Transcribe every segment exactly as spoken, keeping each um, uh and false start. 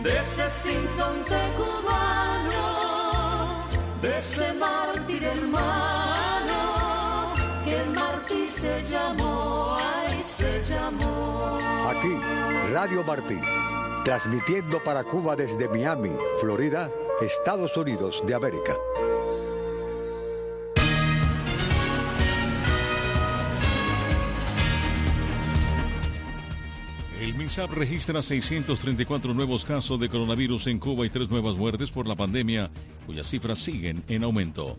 de ese sinsonte cubano, de ese mártir hermano, que el Martí se llamó, ay, se llamó. Aquí, Radio Martí, transmitiendo para Cuba desde Miami, Florida, Estados Unidos de América. El MINSAP registra seiscientos treinta y cuatro nuevos casos de coronavirus en Cuba y tres nuevas muertes por la pandemia, cuyas cifras siguen en aumento.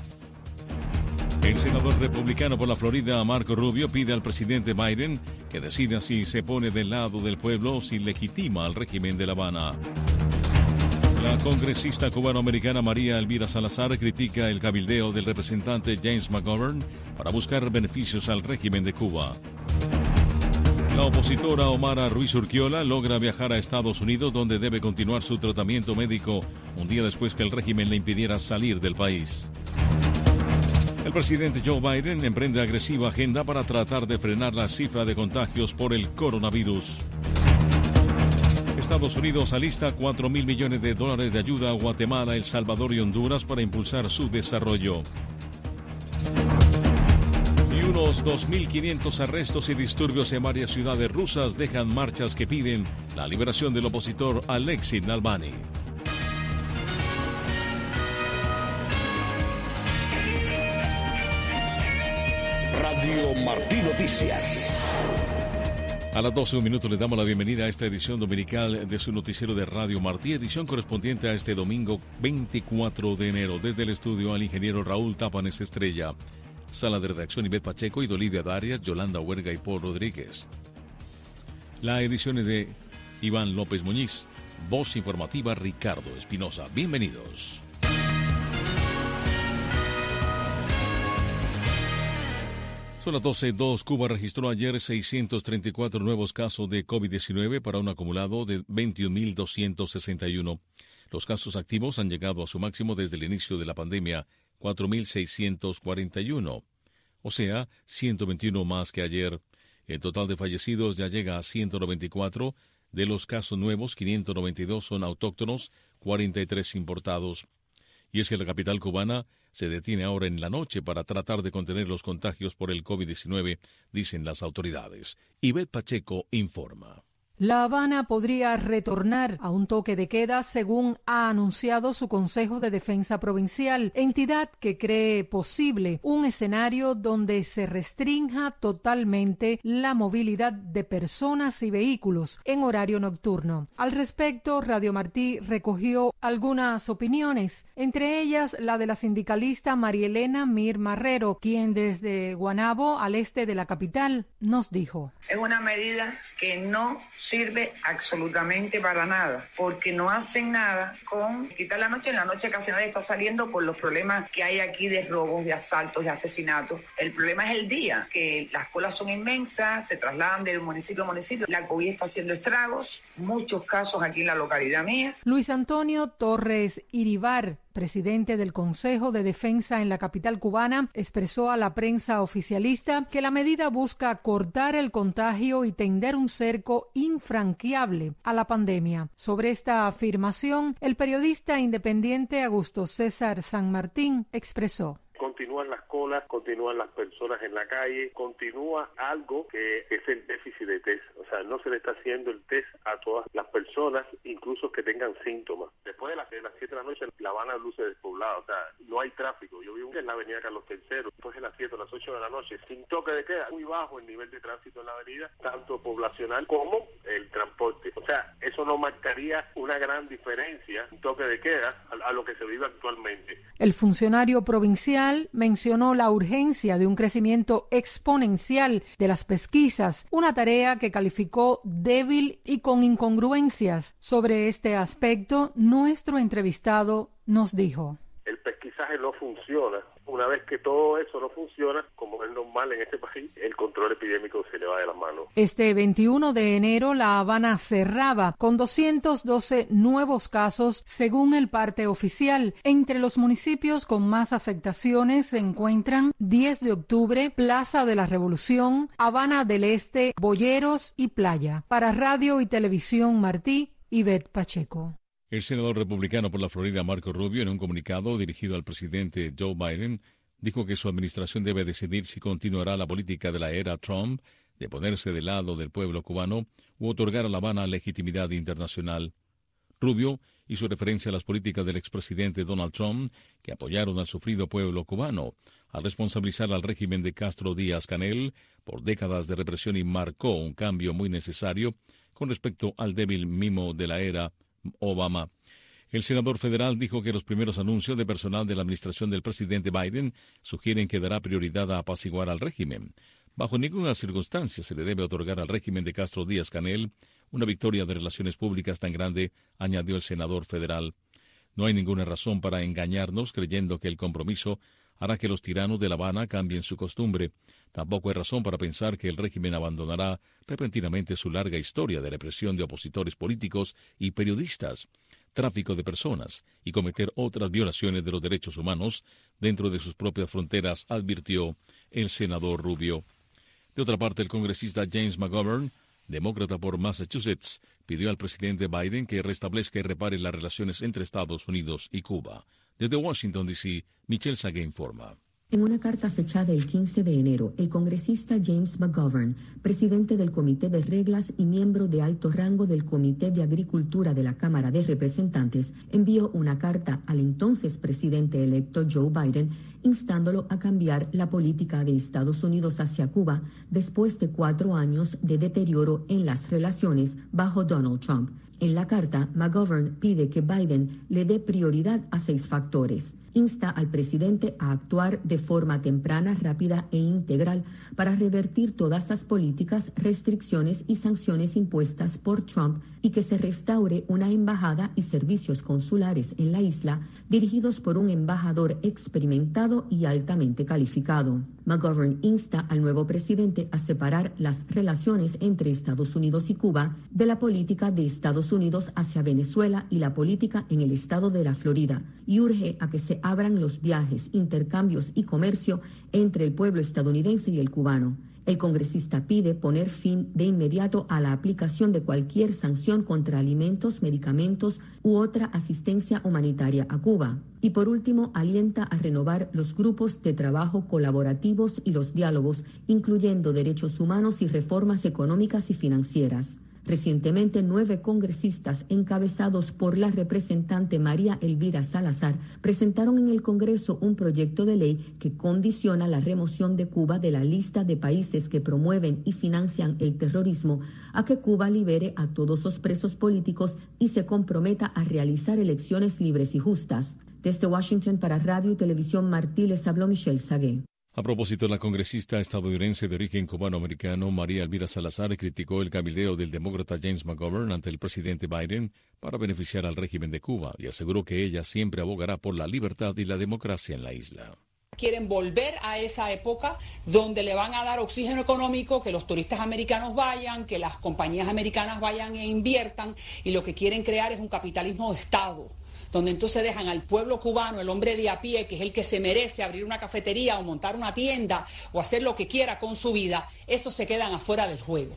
El senador republicano por la Florida, Marco Rubio, pide al presidente Biden que decida si se pone del lado del pueblo o si legitima al régimen de La Habana. La congresista cubanoamericana María Elvira Salazar critica el cabildeo del representante James McGovern para buscar beneficios al régimen de Cuba. La opositora Omara Ruiz Urquiola logra viajar a Estados Unidos, donde debe continuar su tratamiento médico un día después que el régimen le impidiera salir del país. El presidente Joe Biden emprende agresiva agenda para tratar de frenar la cifra de contagios por el coronavirus. Estados Unidos alista cuatro mil millones de dólares de ayuda a Guatemala, El Salvador y Honduras para impulsar su desarrollo. Unos dos mil quinientos arrestos y disturbios en varias ciudades rusas dejan marchas que piden la liberación del opositor Alexei Navalny. Radio Martí Noticias. A las doce, un minuto, le damos la bienvenida a esta edición dominical de su noticiero de Radio Martí, edición correspondiente a este domingo veinticuatro de enero. Desde el estudio al ingeniero Raúl Tapanes Estrella. Sala de redacción Ivette Pacheco y Olivia Darias, Yolanda Huerga y Paul Rodríguez. La edición es de Iván López Muñiz. Voz informativa Ricardo Espinosa. Bienvenidos. Son las doce dos. Cuba registró ayer seiscientos treinta y cuatro nuevos casos de COVID diecinueve para un acumulado de veintiún mil doscientos sesenta y uno. Los casos activos han llegado a su máximo desde el inicio de la pandemia, cuatro mil seiscientos cuarenta y uno, o sea, ciento veintiuno más que ayer. El total de fallecidos ya llega a ciento noventa y cuatro. De los casos nuevos, quinientos noventa y dos son autóctonos, cuarenta y tres importados. Y es que la capital cubana se detiene ahora en la noche para tratar de contener los contagios por el COVID diecinueve, dicen las autoridades. Ivette Pacheco informa. La Habana podría retornar a un toque de queda, según ha anunciado su Consejo de Defensa Provincial, entidad que cree posible un escenario donde se restrinja totalmente la movilidad de personas y vehículos en horario nocturno. Al respecto, Radio Martí recogió algunas opiniones, entre ellas la de la sindicalista Marielena Mir Marrero, quien desde Guanabo, al este de la capital, nos dijo: Es una medida que no sirve absolutamente para nada, porque no hacen nada con quitar la noche. En la noche casi nadie está saliendo por los problemas que hay aquí de robos, de asaltos, de asesinatos. El problema es el día, que las colas son inmensas, se trasladan del municipio a municipio. La COVID está haciendo estragos, muchos casos aquí en la localidad mía. Luis Antonio Torres Iribar, presidente del Consejo de Defensa en la capital cubana, expresó a la prensa oficialista que la medida busca cortar el contagio y tender un cerco infranqueable a la pandemia. Sobre esta afirmación, el periodista independiente Augusto César San Martín expresó: Continúan las colas, continúan las personas en la calle, continúa algo que es el déficit de test. O sea, no se le está haciendo el test a todas las personas, incluso que tengan síntomas. Después de las, de las siete de la noche, La Habana luce despoblada, o sea, no hay tráfico. Yo vivo en la avenida Carlos tercero, después de las siete o las ocho de la noche, sin toque de queda, muy bajo el nivel de tránsito en la avenida, tanto poblacional como el transporte. O sea, eso no marcaría una gran diferencia, un toque de queda, a, a lo que se vive actualmente. El funcionario provincial mencionó la urgencia de un crecimiento exponencial de las pesquisas, una tarea que calificó débil y con incongruencias. Sobre este aspecto, nuestro entrevistado nos dijo: El pesquisaje no funciona. Una vez que todo eso no funciona, como es normal en este país, el control epidémico se le va de las manos. Este veintiuno de enero, La Habana cerraba con doscientos doce nuevos casos, según el parte oficial. Entre los municipios con más afectaciones se encuentran diez de octubre, Plaza de la Revolución, Habana del Este, Boyeros y Playa. Para Radio y Televisión Martí, Ivette Pacheco. El senador republicano por la Florida, Marco Rubio, en un comunicado dirigido al presidente Joe Biden, dijo que su administración debe decidir si continuará la política de la era Trump de ponerse del lado del pueblo cubano u otorgar a La Habana legitimidad internacional. Rubio hizo referencia a las políticas del expresidente Donald Trump, que apoyaron al sufrido pueblo cubano, al responsabilizar al régimen de Castro Díaz-Canel por décadas de represión y marcó un cambio muy necesario con respecto al débil mimo de la era Obama. El senador federal dijo que los primeros anuncios de personal de la administración del presidente Biden sugieren que dará prioridad a apaciguar al régimen. Bajo ninguna circunstancia se le debe otorgar al régimen de Castro Díaz-Canel una victoria de relaciones públicas tan grande, añadió el senador federal. No hay ninguna razón para engañarnos creyendo que el compromiso hará que los tiranos de La Habana cambien su costumbre. Tampoco hay razón para pensar que el régimen abandonará repentinamente su larga historia de represión de opositores políticos y periodistas, tráfico de personas y cometer otras violaciones de los derechos humanos dentro de sus propias fronteras, advirtió el senador Rubio. De otra parte, el congresista James McGovern, demócrata por Massachusetts, pidió al presidente Biden que restablezca y repare las relaciones entre Estados Unidos y Cuba. Desde Washington, D C, Michelle Sagué informa. En una carta fechada el quince de enero, el congresista James McGovern, presidente del Comité de Reglas y miembro de alto rango del Comité de Agricultura de la Cámara de Representantes, envió una carta al entonces presidente electo Joe Biden, instándolo a cambiar la política de Estados Unidos hacia Cuba después de cuatro años de deterioro en las relaciones bajo Donald Trump. En la carta, McGovern pide que Biden le dé prioridad a seis factores. Insta al presidente a actuar de forma temprana, rápida e integral para revertir todas las políticas, restricciones y sanciones impuestas por Trump y que se restaure una embajada y servicios consulares en la isla dirigidos por un embajador experimentado y altamente calificado. McGovern insta al nuevo presidente a separar las relaciones entre Estados Unidos y Cuba de la política de Estados Unidos hacia Venezuela y la política en el estado de la Florida y urge a que se abran los viajes, intercambios y comercio entre el pueblo estadounidense y el cubano. El congresista pide poner fin de inmediato a la aplicación de cualquier sanción contra alimentos, medicamentos u otra asistencia humanitaria a Cuba. Y por último, alienta a renovar los grupos de trabajo colaborativos y los diálogos, incluyendo derechos humanos y reformas económicas y financieras. Recientemente, nueve congresistas encabezados por la representante María Elvira Salazar presentaron en el Congreso un proyecto de ley que condiciona la remoción de Cuba de la lista de países que promueven y financian el terrorismo a que Cuba libere a todos los presos políticos y se comprometa a realizar elecciones libres y justas. Desde Washington para Radio y Televisión Martí les habló Michelle Sagué. A propósito, la congresista estadounidense de origen cubano-americano María Elvira Salazar criticó el cabildeo del demócrata James McGovern ante el presidente Biden para beneficiar al régimen de Cuba y aseguró que ella siempre abogará por la libertad y la democracia en la isla. Quieren volver a esa época donde le van a dar oxígeno económico, que los turistas americanos vayan, que las compañías americanas vayan e inviertan, y lo que quieren crear es un capitalismo de Estado, donde entonces dejan al pueblo cubano, el hombre de a pie, que es el que se merece abrir una cafetería o montar una tienda o hacer lo que quiera con su vida, esos se quedan afuera del juego.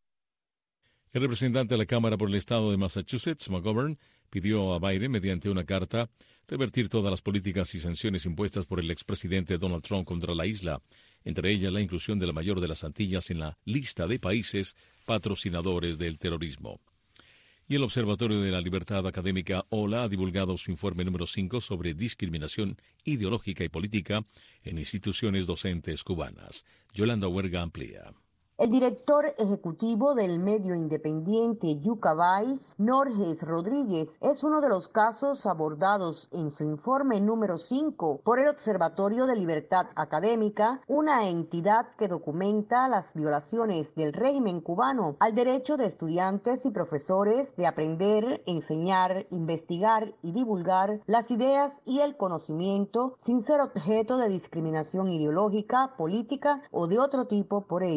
El representante de la Cámara por el Estado de Massachusetts, McGovern, pidió a Biden, mediante una carta, revertir todas las políticas y sanciones impuestas por el expresidente Donald Trump contra la isla, entre ellas la inclusión de la mayor de las Antillas en la lista de países patrocinadores del terrorismo. Y el Observatorio de la Libertad Académica, O L A, ha divulgado su informe número cinco sobre discriminación ideológica y política en instituciones docentes cubanas. Yolanda Huerga amplía. El director ejecutivo del medio independiente Yucca Vice, Norges Rodríguez, es uno de los casos abordados en su informe número cinco por el Observatorio de Libertad Académica, una entidad que documenta las violaciones del régimen cubano al derecho de estudiantes y profesores de aprender, enseñar, investigar y divulgar las ideas y el conocimiento sin ser objeto de discriminación ideológica, política o de otro tipo por ello. Bueno,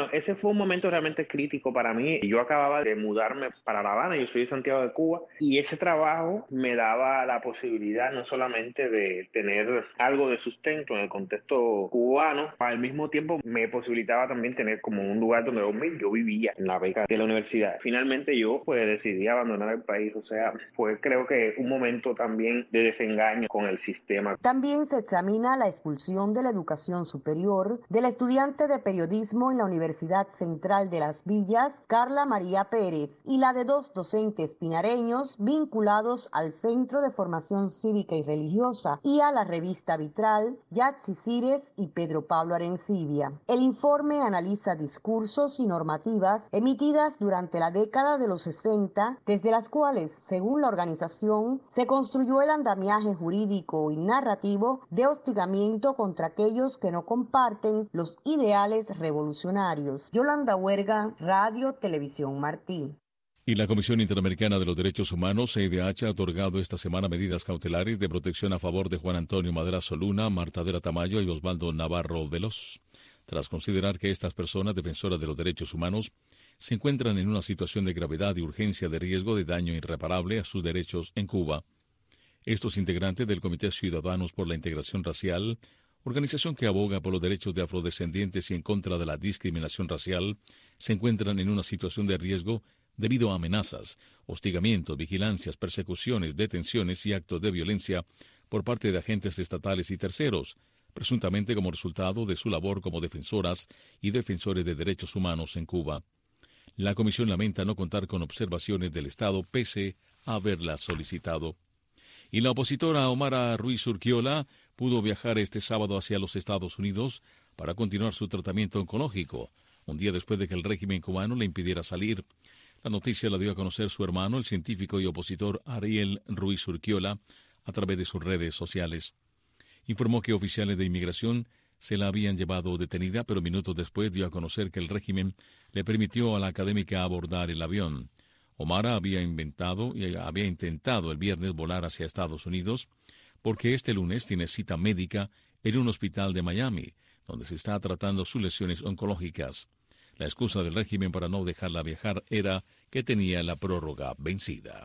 Bueno, ese fue un momento realmente crítico para mí. Yo acababa de mudarme para La Habana, yo soy de Santiago de Cuba, y ese trabajo me daba la posibilidad no solamente de tener algo de sustento en el contexto cubano, al mismo tiempo me posibilitaba también tener como un lugar donde dormir. Yo vivía en la beca de la universidad. Finalmente yo pues decidí abandonar el país, o sea, fue creo que un momento también de desengaño con el sistema. También se examina la expulsión de la educación superior de la estudiante de periodismo en la Universidad Central de Las Villas, Carla María Pérez, y la de dos docentes pinareños vinculados al Centro de Formación Cívica y Religiosa y a la revista Vitral, Yatsi Cires y Pedro Pablo Arencibia. El informe analiza discursos y normativas emitidas durante la década de los sesenta, desde las cuales, según la organización, se construyó el andamiaje jurídico y narrativo de hostigamiento contra aquellos que no comparten los ideales revolucionarios. Yolanda Huerga, Radio Televisión Martí. Y la Comisión Interamericana de los Derechos Humanos, C I D H, ha otorgado esta semana medidas cautelares de protección a favor de Juan Antonio Madrazo Luna, Marta Dera Tamayo y Osvaldo Navarro Veloz, tras considerar que estas personas defensoras de los derechos humanos se encuentran en una situación de gravedad y urgencia de riesgo de daño irreparable a sus derechos en Cuba. Estos integrantes del Comité Ciudadanos por la Integración Racial, organización que aboga por los derechos de afrodescendientes y en contra de la discriminación racial, se encuentran en una situación de riesgo debido a amenazas, hostigamientos, vigilancias, persecuciones, detenciones y actos de violencia por parte de agentes estatales y terceros, presuntamente como resultado de su labor como defensoras y defensores de derechos humanos en Cuba. La Comisión lamenta no contar con observaciones del Estado pese a haberlas solicitado. Y la opositora Omara Ruiz Urquiola pudo viajar este sábado hacia los Estados Unidos para continuar su tratamiento oncológico, un día después de que el régimen cubano le impidiera salir. La noticia la dio a conocer su hermano, el científico y opositor Ariel Ruiz Urquiola, a través de sus redes sociales. Informó que oficiales de inmigración se la habían llevado detenida, pero minutos después dio a conocer que el régimen le permitió a la académica abordar el avión. Omara había inventado y había intentado el viernes volar hacia Estados Unidos porque este lunes tiene cita médica en un hospital de Miami, donde se está tratando sus lesiones oncológicas. La excusa del régimen para no dejarla viajar era que tenía la prórroga vencida.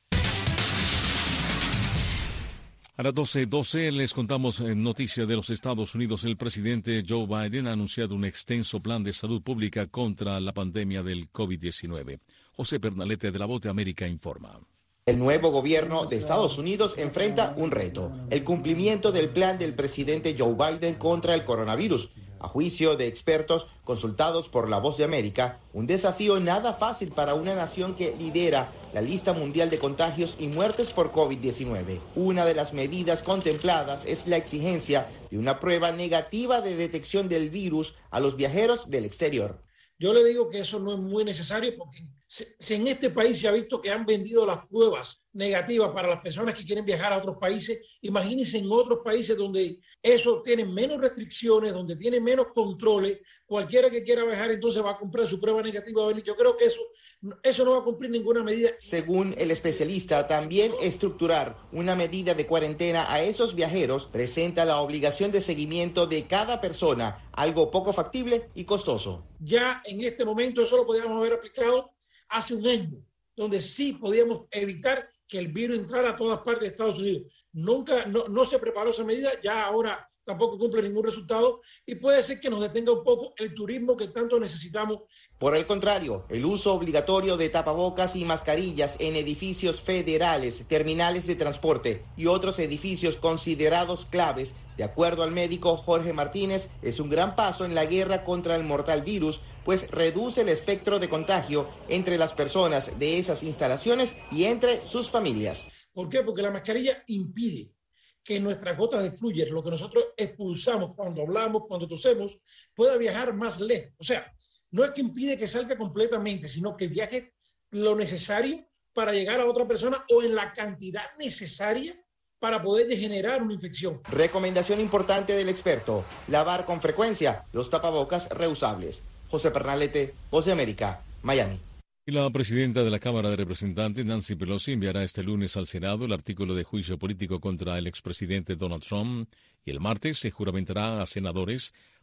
A las doce doce les contamos en noticias de los Estados Unidos. El presidente Joe Biden ha anunciado un extenso plan de salud pública contra la pandemia del COVID diecinueve. José Pernalete de La Voz de América informa. El nuevo gobierno de Estados Unidos enfrenta un reto, el cumplimiento del plan del presidente Joe Biden contra el coronavirus. A juicio de expertos consultados por La Voz de América, un desafío nada fácil para una nación que lidera la lista mundial de contagios y muertes por COVID diecinueve. Una de las medidas contempladas es la exigencia de una prueba negativa de detección del virus a los viajeros del exterior. Yo le digo que eso no es muy necesario porque si en este país se ha visto que han vendido las pruebas negativas para las personas que quieren viajar a otros países, imagínense en otros países donde eso tiene menos restricciones, donde tiene menos controles, cualquiera que quiera viajar entonces va a comprar su prueba negativa. Yo creo que eso, eso no va a cumplir ninguna medida. Según el especialista, también estructurar una medida de cuarentena a esos viajeros presenta la obligación de seguimiento de cada persona, algo poco factible y costoso. Ya en este momento eso lo podríamos haber aplicado hace un año, donde sí podíamos evitar que el virus entrara a todas partes de Estados Unidos. Nunca, no, no se preparó esa medida, ya ahora tampoco cumple ningún resultado y puede ser que nos detenga un poco el turismo que tanto necesitamos. Por el contrario, el uso obligatorio de tapabocas y mascarillas en edificios federales, terminales de transporte y otros edificios considerados claves, de acuerdo al médico Jorge Martínez, es un gran paso en la guerra contra el mortal virus, pues reduce el espectro de contagio entre las personas de esas instalaciones y entre sus familias. ¿Por qué? Porque la mascarilla impide que nuestras gotas de flúor, lo que nosotros expulsamos cuando hablamos, cuando tosemos, pueda viajar más lejos. O sea, no es que impide que salga completamente, sino que viaje lo necesario para llegar a otra persona o en la cantidad necesaria para poder generar una infección. Recomendación importante del experto, lavar con frecuencia los tapabocas reusables. José Pernalete, Voz de América, Miami. Y la presidenta de la Cámara de Representantes, Nancy Pelosi, enviará este lunes al Senado el artículo de juicio político contra el expresidente Donald Trump y el martes se juramentará a senadores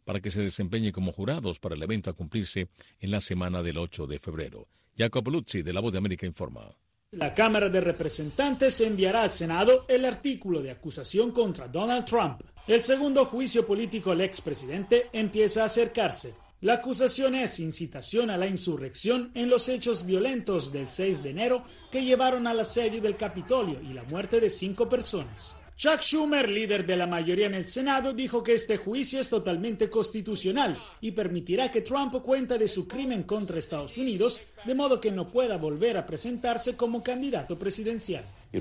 para que se desempeñe como jurados para el evento a cumplirse en la semana del ocho de febrero. Jacopo Luzzi, de La Voz de América, informa. La Cámara de Representantes enviará al Senado el artículo de acusación contra Donald Trump. El segundo juicio político al expresidente empieza a acercarse. La acusación es incitación a la insurrección en los hechos violentos del seis de enero que llevaron al asedio del Capitolio y la muerte de cinco personas. Chuck Schumer, líder de la mayoría en el Senado, dijo que este juicio es totalmente constitucional y permitirá que Trump cuente de su crimen contra Estados Unidos, de modo que no pueda volver a presentarse como candidato presidencial.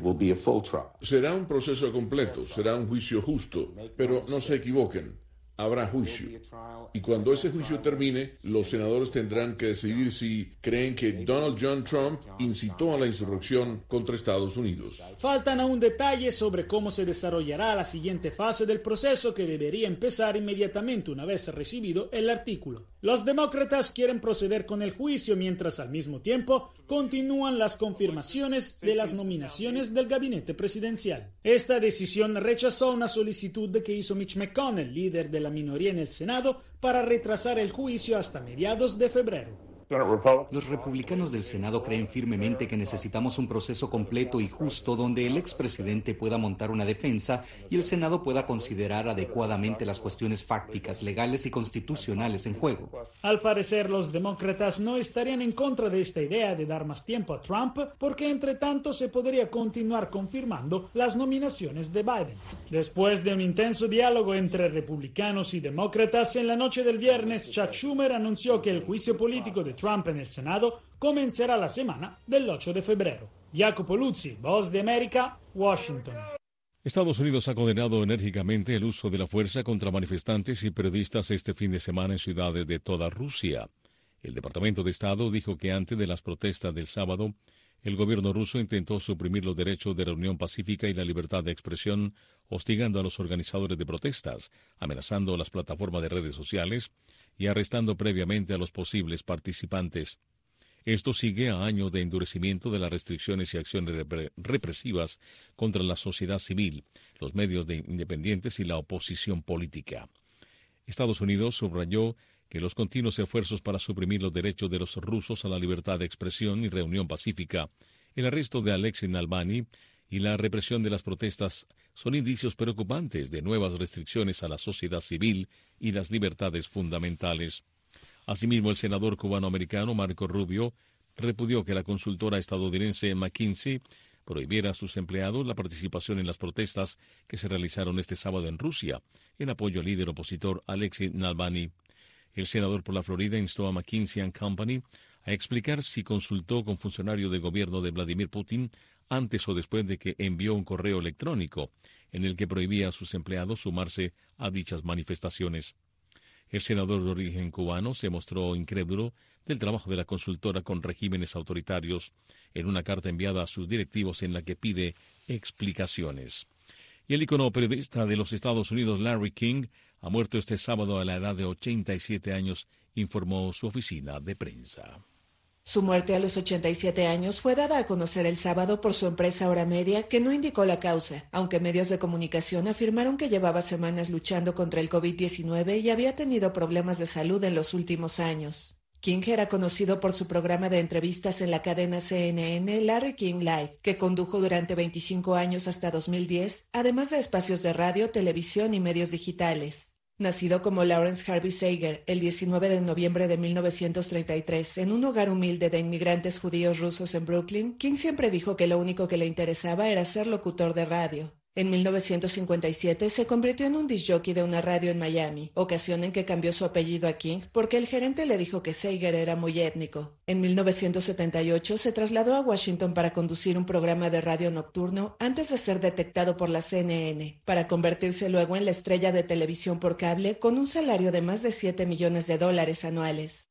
Será un proceso completo, será un juicio justo, pero no se equivoquen. Habrá juicio. Y cuando ese juicio termine, los senadores tendrán que decidir si creen que Donald John Trump incitó a la insurrección contra Estados Unidos. Faltan aún detalles sobre cómo se desarrollará la siguiente fase del proceso, que debería empezar inmediatamente una vez recibido el artículo. Los demócratas quieren proceder con el juicio mientras al mismo tiempo continúan las confirmaciones de las nominaciones del gabinete presidencial. Esta decisión rechazó una solicitud que hizo Mitch McConnell, líder de la minoría en el Senado, para retrasar el juicio hasta mediados de febrero. Los republicanos del Senado creen firmemente que necesitamos un proceso completo y justo donde el expresidente pueda montar una defensa y el Senado pueda considerar adecuadamente las cuestiones fácticas, legales y constitucionales en juego. Al parecer, los demócratas no estarían en contra de esta idea de dar más tiempo a Trump, porque entre tanto se podría continuar confirmando las nominaciones de Biden. Después de un intenso diálogo entre republicanos y demócratas, en la noche del viernes, Chuck Schumer anunció que el juicio político de Trump en el Senado comenzará la semana del ocho de febrero. Jacopo Luzzi, Voz de América, Washington. Estados Unidos ha condenado enérgicamente el uso de la fuerza contra manifestantes y periodistas este fin de semana en ciudades de toda Rusia. El Departamento de Estado dijo que antes de las protestas del sábado, el gobierno ruso intentó suprimir los derechos de reunión pacífica y la libertad de expresión, hostigando a los organizadores de protestas, amenazando las plataformas de redes sociales y arrestando previamente a los posibles participantes. Esto sigue a años de endurecimiento de las restricciones y acciones repre- represivas contra la sociedad civil, los medios de independientes y la oposición política. Estados Unidos subrayó que los continuos esfuerzos para suprimir los derechos de los rusos a la libertad de expresión y reunión pacífica, el arresto de Alexei Navalny y la represión de las protestas son indicios preocupantes de nuevas restricciones a la sociedad civil y las libertades fundamentales. Asimismo, el senador cubano-americano Marco Rubio repudió que la consultora estadounidense McKinsey prohibiera a sus empleados la participación en las protestas que se realizaron este sábado en Rusia, en apoyo al líder opositor Alexei Navalny. El senador por la Florida instó a McKinsey and Company a explicar si consultó con funcionarios del gobierno de Vladimir Putin antes o después de que envió un correo electrónico en el que prohibía a sus empleados sumarse a dichas manifestaciones. El senador de origen cubano se mostró incrédulo del trabajo de la consultora con regímenes autoritarios en una carta enviada a sus directivos en la que pide explicaciones. Y el ícono periodista de los Estados Unidos, Larry King, ha muerto este sábado a la edad de ochenta y siete años, informó su oficina de prensa. Su muerte a los ochenta y siete años fue dada a conocer el sábado por su empresa Hora Media, que no indicó la causa, aunque medios de comunicación afirmaron que llevaba semanas luchando contra el covid diecinueve y había tenido problemas de salud en los últimos años. King era conocido por su programa de entrevistas en la cadena C N N Larry King Live, que condujo durante veinticinco años hasta dos mil diez, además de espacios de radio, televisión y medios digitales. Nacido como Lawrence Harvey Sager el diecinueve de noviembre de mil novecientos treinta y tres en un hogar humilde de inmigrantes judíos rusos en Brooklyn, King siempre dijo que lo único que le interesaba era ser locutor de radio. En mil novecientos cincuenta y siete se convirtió en un disc jockey de una radio en Miami, ocasión en que cambió su apellido a King porque el gerente le dijo que Sager era muy étnico. En mil novecientos setenta y ocho se trasladó a Washington para conducir un programa de radio nocturno antes de ser detectado por la C N N, para convertirse luego en la estrella de televisión por cable con un salario de más de siete millones de dólares anuales.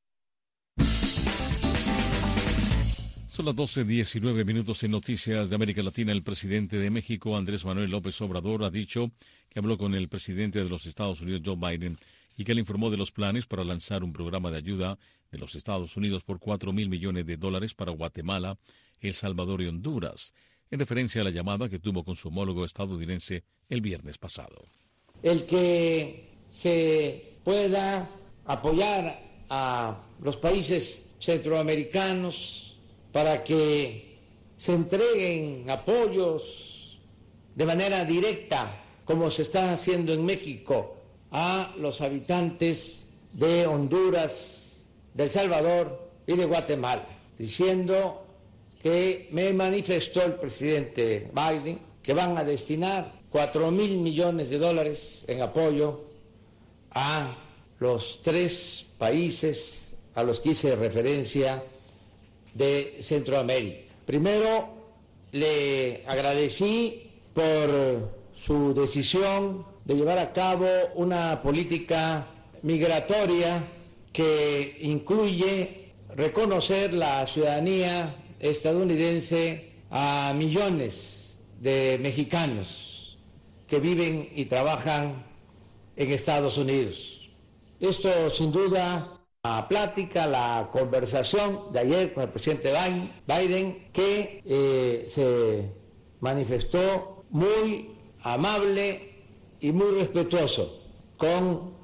Son las doce diecinueve minutos en Noticias de América Latina. El presidente de México, Andrés Manuel López Obrador, ha dicho que habló con el presidente de los Estados Unidos, Joe Biden, y que le informó de los planes para lanzar un programa de ayuda de los Estados Unidos por cuatro mil millones de dólares para Guatemala, El Salvador y Honduras, en referencia a la llamada que tuvo con su homólogo estadounidense el viernes pasado. El que se pueda apoyar a los países centroamericanos para que se entreguen apoyos de manera directa, como se está haciendo en México, a los habitantes de Honduras, de El Salvador y de Guatemala, diciendo que me manifestó el presidente Biden que van a destinar cuatro mil millones de dólares en apoyo a los tres países a los que hice referencia de Centroamérica. Primero, le agradecí por su decisión de llevar a cabo una política migratoria que incluye reconocer la ciudadanía estadounidense a millones de mexicanos que viven y trabajan en Estados Unidos. Esto, sin duda, la plática, la conversación de ayer con el presidente Biden, que eh, se manifestó muy amable y muy respetuoso con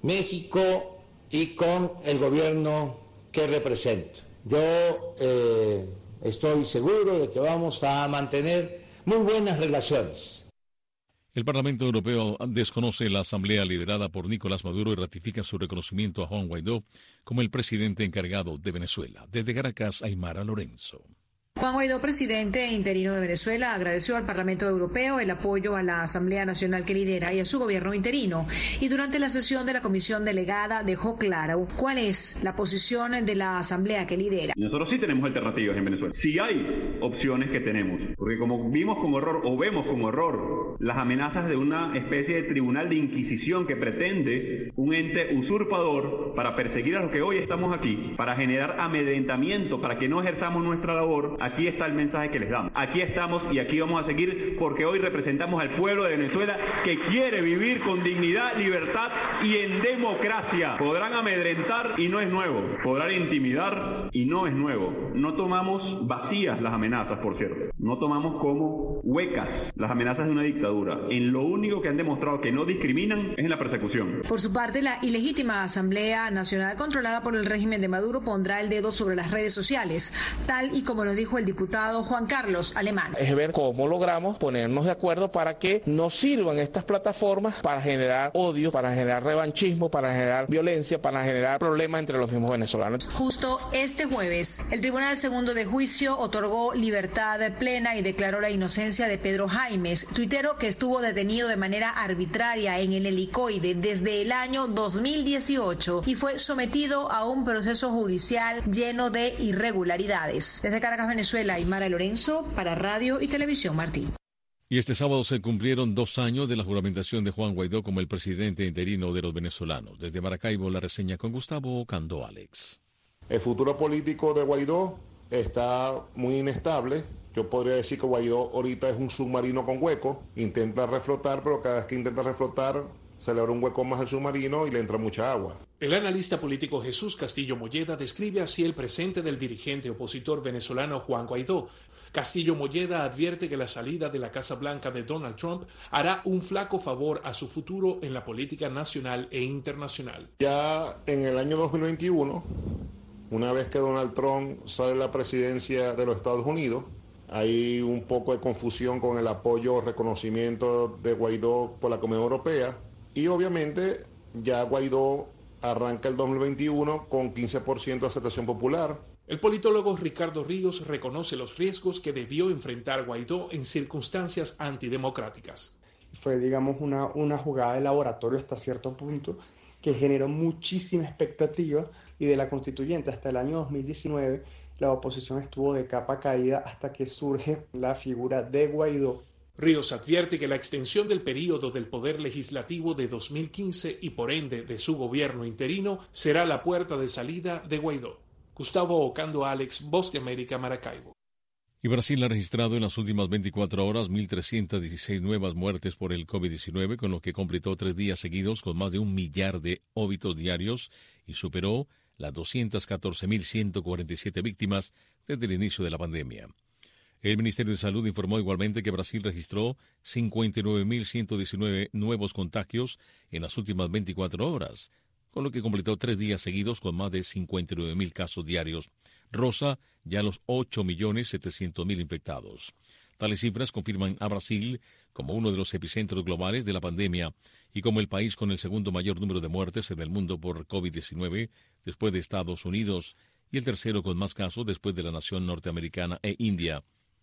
México y con el gobierno que represento. Yo eh, estoy seguro de que vamos a mantener muy buenas relaciones. El Parlamento Europeo desconoce la asamblea liderada por Nicolás Maduro y ratifica su reconocimiento a Juan Guaidó como el presidente encargado de Venezuela. Desde Caracas, Aymara Lorenzo. Juan Guaidó, presidente interino de Venezuela, agradeció al Parlamento Europeo el apoyo a la Asamblea Nacional que lidera y a su gobierno interino. Y durante la sesión de la comisión delegada dejó claro cuál es la posición de la Asamblea que lidera. Nosotros sí tenemos alternativas en Venezuela. Sí hay opciones que tenemos. Porque como vimos con horror o vemos con horror las amenazas de una especie de tribunal de inquisición que pretende un ente usurpador para perseguir a los que hoy estamos aquí, para generar amedrentamiento, para que no ejerzamos nuestra labor. Aquí está el mensaje que les damos. Aquí estamos y aquí vamos a seguir porque hoy representamos al pueblo de Venezuela que quiere vivir con dignidad, libertad y en democracia. Podrán amedrentar y no es nuevo. Podrán intimidar y no es nuevo. No tomamos vacías las amenazas, por cierto. No tomamos como huecas las amenazas de una dictadura. En lo único que han demostrado que no discriminan es en la persecución. Por su parte, la ilegítima Asamblea Nacional controlada por el régimen de Maduro pondrá el dedo sobre las redes sociales, tal y como lo dijo el diputado Juan Carlos Alemán. Es ver cómo logramos ponernos de acuerdo para que no sirvan estas plataformas para generar odio, para generar revanchismo, para generar violencia, para generar problemas entre los mismos venezolanos. Justo este jueves, el Tribunal Segundo de Juicio otorgó libertad plena y declaró la inocencia de Pedro Jaimes, tuitero que estuvo detenido de manera arbitraria en el Helicoide desde el año dos mil dieciocho y fue sometido a un proceso judicial lleno de irregularidades. Desde Caracas, Venezuela, Aymara Lorenzo, para Radio y Televisión Martín. Y este sábado se cumplieron dos años de la juramentación de Juan Guaidó como el presidente interino de los venezolanos. Desde Maracaibo, la reseña con Gustavo Ocando Alex. El futuro político de Guaidó está muy inestable. Yo podría decir que Guaidó ahorita es un submarino con hueco. Intenta reflotar, pero cada vez que intenta reflotar se le abre un hueco más al submarino y le entra mucha agua. El analista político Jesús Castillo Molleda describe así el presente del dirigente opositor venezolano Juan Guaidó. Castillo Molleda advierte que la salida de la Casa Blanca de Donald Trump hará un flaco favor a su futuro en la política nacional e internacional. Ya en el año dos mil veintiuno, una vez que Donald Trump sale de la presidencia de los Estados Unidos, hay un poco de confusión con el apoyo o reconocimiento de Guaidó por la Comunidad Europea. Y obviamente ya Guaidó arranca el dos mil veintiuno con quince por ciento de aceptación popular. El politólogo Ricardo Ríos reconoce los riesgos que debió enfrentar Guaidó en circunstancias antidemocráticas. Fue, digamos, una, una jugada de laboratorio hasta cierto punto que generó muchísima expectativa y de la constituyente hasta el año dos mil diecinueve la oposición estuvo de capa caída hasta que surge la figura de Guaidó. Ríos advierte que la extensión del período del Poder Legislativo de dos mil quince y por ende de su gobierno interino será la puerta de salida de Guaidó. Gustavo Ocando Alex, Voz de América, Maracaibo. Y Brasil ha registrado en las últimas veinticuatro horas mil trescientas dieciséis nuevas muertes por el COVID diecinueve, con lo que completó tres días seguidos con más de un millar de óbitos diarios y superó las doscientas catorce mil ciento cuarenta y siete víctimas desde el inicio de la pandemia. El Ministerio de Salud informó igualmente que Brasil registró cincuenta y nueve mil ciento diecinueve nuevos contagios en las últimas veinticuatro horas, con lo que completó tres días seguidos con más de cincuenta y nueve mil casos diarios. Rosa ya los ocho millones setecientos mil infectados. Tales cifras confirman a Brasil como uno de los epicentros globales de la pandemia y como el país con el segundo mayor número de muertes en el mundo por COVID diecinueve después de Estados Unidos y el tercero con más casos después de la nación norteamericana e India.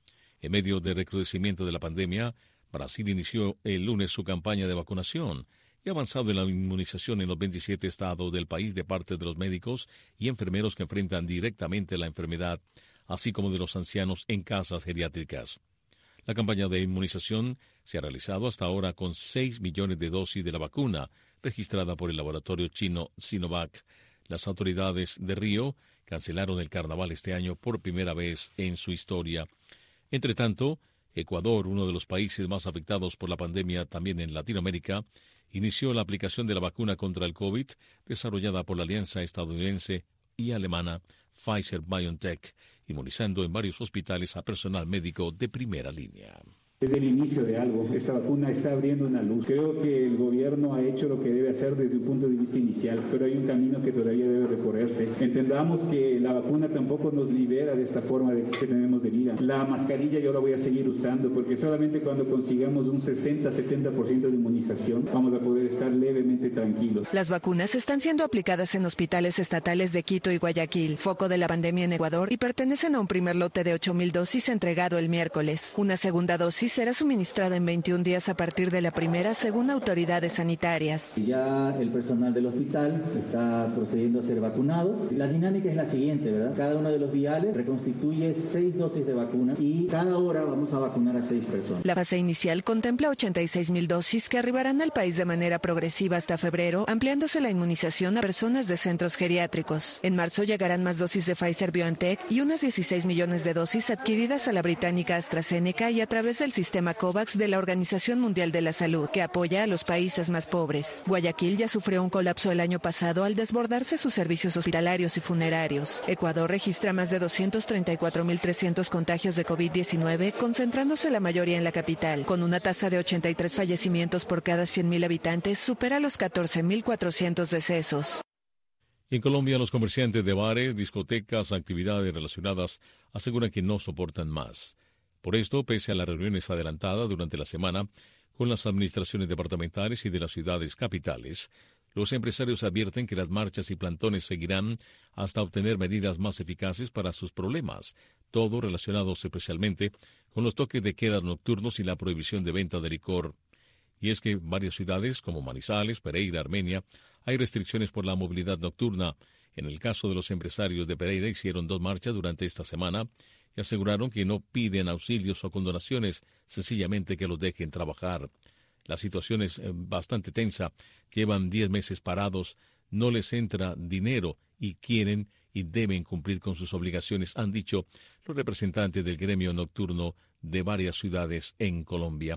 En medio del recrudecimiento de la pandemia, Brasil inició el lunes su campaña de vacunación y ha avanzado en la inmunización en los veintisiete estados del país de parte de los médicos y enfermeros que enfrentan directamente la enfermedad, así como de los ancianos en casas geriátricas. La campaña de inmunización se ha realizado hasta ahora con seis millones de dosis de la vacuna registrada por el laboratorio chino Sinovac. Las autoridades de Río cancelaron el carnaval este año por primera vez en su historia. Entre tanto, Ecuador, uno de los países más afectados por la pandemia también en Latinoamérica, inició la aplicación de la vacuna contra el COVID desarrollada por la alianza estadounidense y alemana Pfizer-BioNTech, inmunizando en varios hospitales a personal médico de primera línea. Desde el inicio de algo, esta vacuna está abriendo una luz. Creo que el gobierno ha hecho lo que debe hacer desde un punto de vista inicial, pero hay un camino que todavía debe recorrerse. Entendamos que la vacuna tampoco nos libera de esta forma de que tenemos de vida. La mascarilla yo la voy a seguir usando porque solamente cuando consigamos un sesenta a setenta por ciento de inmunización vamos a poder estar levemente tranquilos. Las vacunas están siendo aplicadas en hospitales estatales de Quito y Guayaquil, foco de la pandemia en Ecuador, y pertenecen a un primer lote de ocho mil dosis entregado el miércoles. Una segunda dosis será suministrada en veintiún días a partir de la primera, según autoridades sanitarias. Ya el personal del hospital está procediendo a ser vacunado. La dinámica es la siguiente, ¿verdad? Cada uno de los viales reconstituye seis dosis de vacuna y cada hora vamos a vacunar a seis personas. La fase inicial contempla ochenta y seis mil dosis que arribarán al país de manera progresiva hasta febrero, ampliándose la inmunización a personas de centros geriátricos. En marzo llegarán más dosis de Pfizer-BioNTech y unas dieciséis millones de dosis adquiridas a la británica AstraZeneca y a través del sistema COVAX de la Organización Mundial de la Salud, que apoya a los países más pobres. Guayaquil ya sufrió un colapso el año pasado al desbordarse sus servicios hospitalarios y funerarios. Ecuador registra más de doscientos treinta y cuatro mil trescientos contagios de COVID diecinueve, concentrándose la mayoría en la capital. Con una tasa de ochenta y tres fallecimientos por cada cien mil habitantes, supera los catorce mil cuatrocientos decesos. En Colombia, los comerciantes de bares, discotecas, actividades relacionadas aseguran que no soportan más. Por esto, pese a las reuniones adelantadas durante la semana con las administraciones departamentales y de las ciudades capitales, los empresarios advierten que las marchas y plantones seguirán hasta obtener medidas más eficaces para sus problemas, todo relacionados especialmente con los toques de queda nocturnos y la prohibición de venta de licor. Y es que en varias ciudades, como Manizales, Pereira, Armenia, hay restricciones por la movilidad nocturna. En el caso de los empresarios de Pereira, hicieron dos marchas durante esta semana y aseguraron que no piden auxilios o condonaciones, sencillamente que los dejen trabajar. La situación es bastante tensa, llevan diez meses parados, no les entra dinero y quieren y deben cumplir con sus obligaciones, han dicho los representantes del gremio nocturno de varias ciudades en Colombia.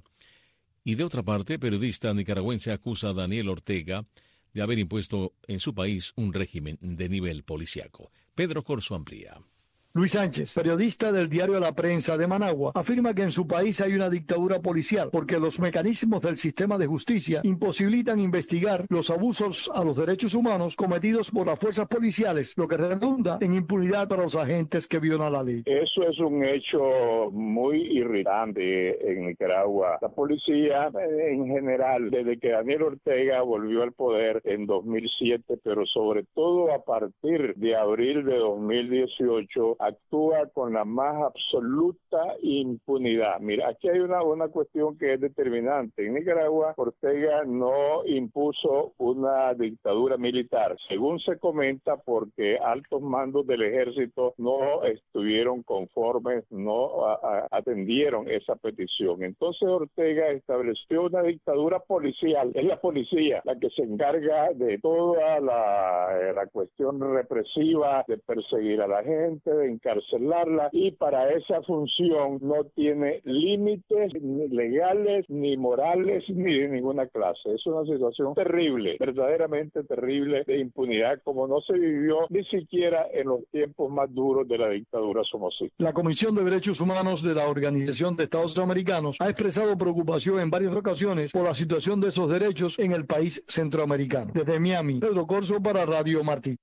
Y de otra parte, periodista nicaragüense acusa a Daniel Ortega de haber impuesto en su país un régimen de nivel policíaco. Pedro Corso amplía. Luis Sánchez, periodista del diario La Prensa de Managua, afirma que en su país hay una dictadura policial porque los mecanismos del sistema de justicia imposibilitan investigar los abusos a los derechos humanos cometidos por las fuerzas policiales, lo que redunda en impunidad para los agentes que violan la ley. Eso es un hecho muy irritante en Nicaragua. La policía en general, desde que Daniel Ortega volvió al poder en dos mil siete, pero sobre todo a partir de abril de dos mil dieciocho, actúa con la más absoluta impunidad. Mira, aquí hay una, una cuestión que es determinante. En Nicaragua, Ortega no impuso una dictadura militar, según se comenta, porque altos mandos del ejército no estuvieron conformes, no a, a, atendieron esa petición. Entonces Ortega estableció una dictadura policial. Es la policía la que se encarga de toda la, la cuestión represiva, de perseguir a la gente, de encarcelarla, y para esa función no tiene límites ni legales, ni morales, ni de ninguna clase. Es una situación terrible, verdaderamente terrible, de impunidad como no se vivió ni siquiera en los tiempos más duros de la dictadura somocista. La Comisión de Derechos Humanos de la Organización de Estados Americanos ha expresado preocupación en varias ocasiones por la situación de esos derechos en el país centroamericano. Desde Miami, Pedro Corso para Radio Martí.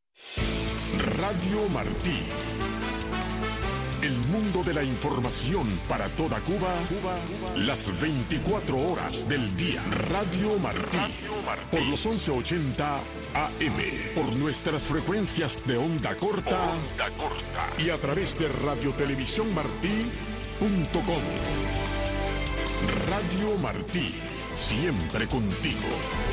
Radio Martí. El mundo de la información para toda Cuba, Cuba, Cuba, las veinticuatro horas del día. Radio Martí, Radio Martí. Por los once ochenta A M, por nuestras frecuencias de onda corta, onda corta y a través de radiotelevisiónmartí punto com. Radio Martí, siempre contigo.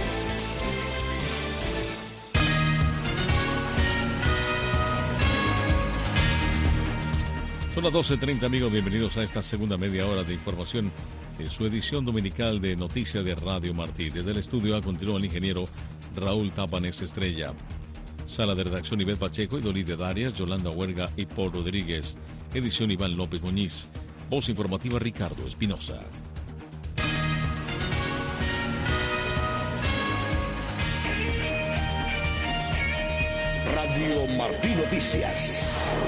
Son las doce treinta, amigos, bienvenidos a esta segunda media hora de información de su edición dominical de Noticias de Radio Martí. Desde el estudio A continúa el ingeniero Raúl Tapanes Estrella. Sala de redacción Ivette Pacheco y Dolide Darias, Yolanda Huerga y Paul Rodríguez. Edición Iván López Muñiz. Voz informativa Ricardo Espinosa. Radio Martí Noticias.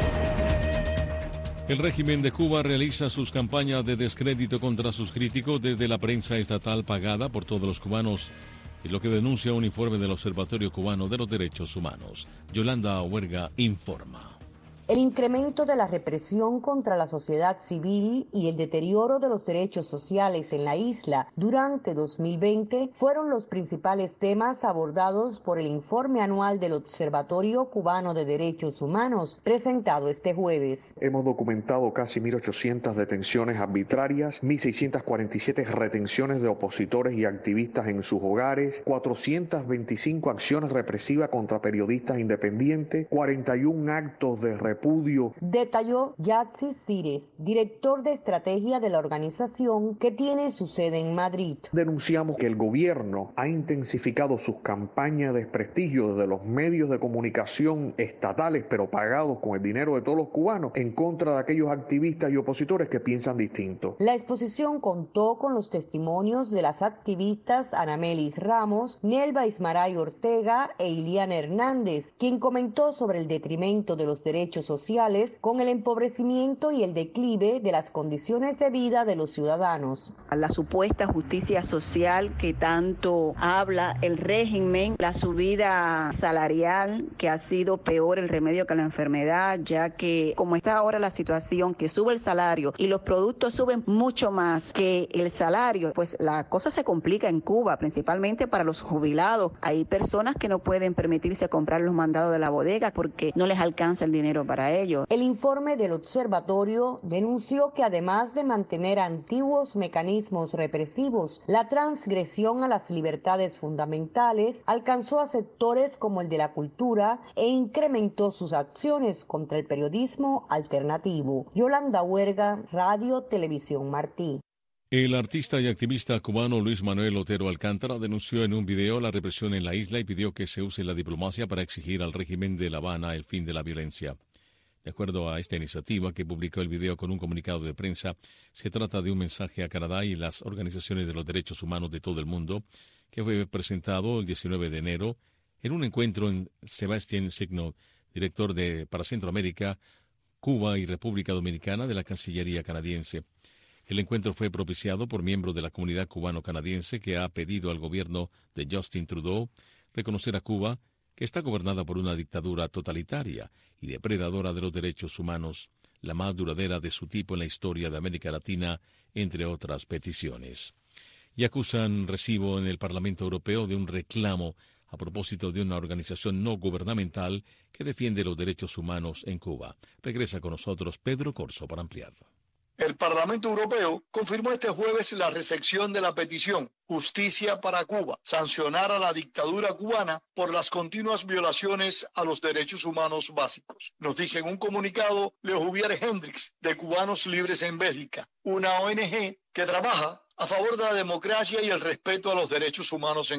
El régimen de Cuba realiza sus campañas de descrédito contra sus críticos desde la prensa estatal pagada por todos los cubanos, y lo que denuncia un informe del Observatorio Cubano de los Derechos Humanos. Yolanda Huerga informa. El incremento de la represión contra la sociedad civil y el deterioro de los derechos sociales en la isla durante dos mil veinte fueron los principales temas abordados por el informe anual del Observatorio Cubano de Derechos Humanos, presentado este jueves. Hemos documentado casi mil ochocientas detenciones arbitrarias, mil seiscientas cuarenta y siete retenciones de opositores y activistas en sus hogares, cuatrocientas veinticinco acciones represivas contra periodistas independientes, cuarenta y un actos de represión. Repudio. Detalló Yatsis Cires, director de estrategia de la organización que tiene su sede en Madrid. Denunciamos que el gobierno ha intensificado sus campañas de desprestigio de los medios de comunicación estatales, pero pagados con el dinero de todos los cubanos, en contra de aquellos activistas y opositores que piensan distinto. La exposición contó con los testimonios de las activistas Anamelis Ramos, Nelva Ismaray Ortega e Iliana Hernández, quien comentó sobre el detrimento de los derechos sociales con el empobrecimiento y el declive de las condiciones de vida de los ciudadanos. La supuesta justicia social que tanto habla el régimen, la subida salarial que ha sido peor el remedio que la enfermedad, ya que como está ahora la situación que sube el salario y los productos suben mucho más que el salario, pues la cosa se complica en Cuba, principalmente para los jubilados. Hay personas que no pueden permitirse comprar los mandados de la bodega porque no les alcanza el dinero para para ello. El informe del observatorio denunció que además de mantener antiguos mecanismos represivos, la transgresión a las libertades fundamentales alcanzó a sectores como el de la cultura e incrementó sus acciones contra el periodismo alternativo. Yolanda Huerga, Radio Televisión Martí. El artista y activista cubano Luis Manuel Otero Alcántara denunció en un video la represión en la isla y pidió que se use la diplomacia para exigir al régimen de La Habana el fin de la violencia. De acuerdo a esta iniciativa, que publicó el video con un comunicado de prensa, se trata de un mensaje a Canadá y las organizaciones de los derechos humanos de todo el mundo, que fue presentado el diecinueve de enero en un encuentro en Sebastián Signo, director de para Centroamérica, Cuba y República Dominicana de la Cancillería canadiense. El encuentro fue propiciado por miembros de la comunidad cubano-canadiense que ha pedido al gobierno de Justin Trudeau reconocer a Cuba, que está gobernada por una dictadura totalitaria y depredadora de los derechos humanos, la más duradera de su tipo en la historia de América Latina, entre otras peticiones. Y acusan recibo en el Parlamento Europeo de un reclamo a propósito de una organización no gubernamental que defiende los derechos humanos en Cuba. Regresa con nosotros Pedro Corso para ampliar. El Parlamento Europeo confirmó este jueves la recepción de la petición Justicia para Cuba, sancionar a la dictadura cubana por las continuas violaciones a los derechos humanos básicos. Nos dice en un comunicado Leo Juvier Hendricks, de Cubanos Libres en Bélgica, una O N G que trabaja a favor de la democracia y el respeto a los derechos humanos en Cuba.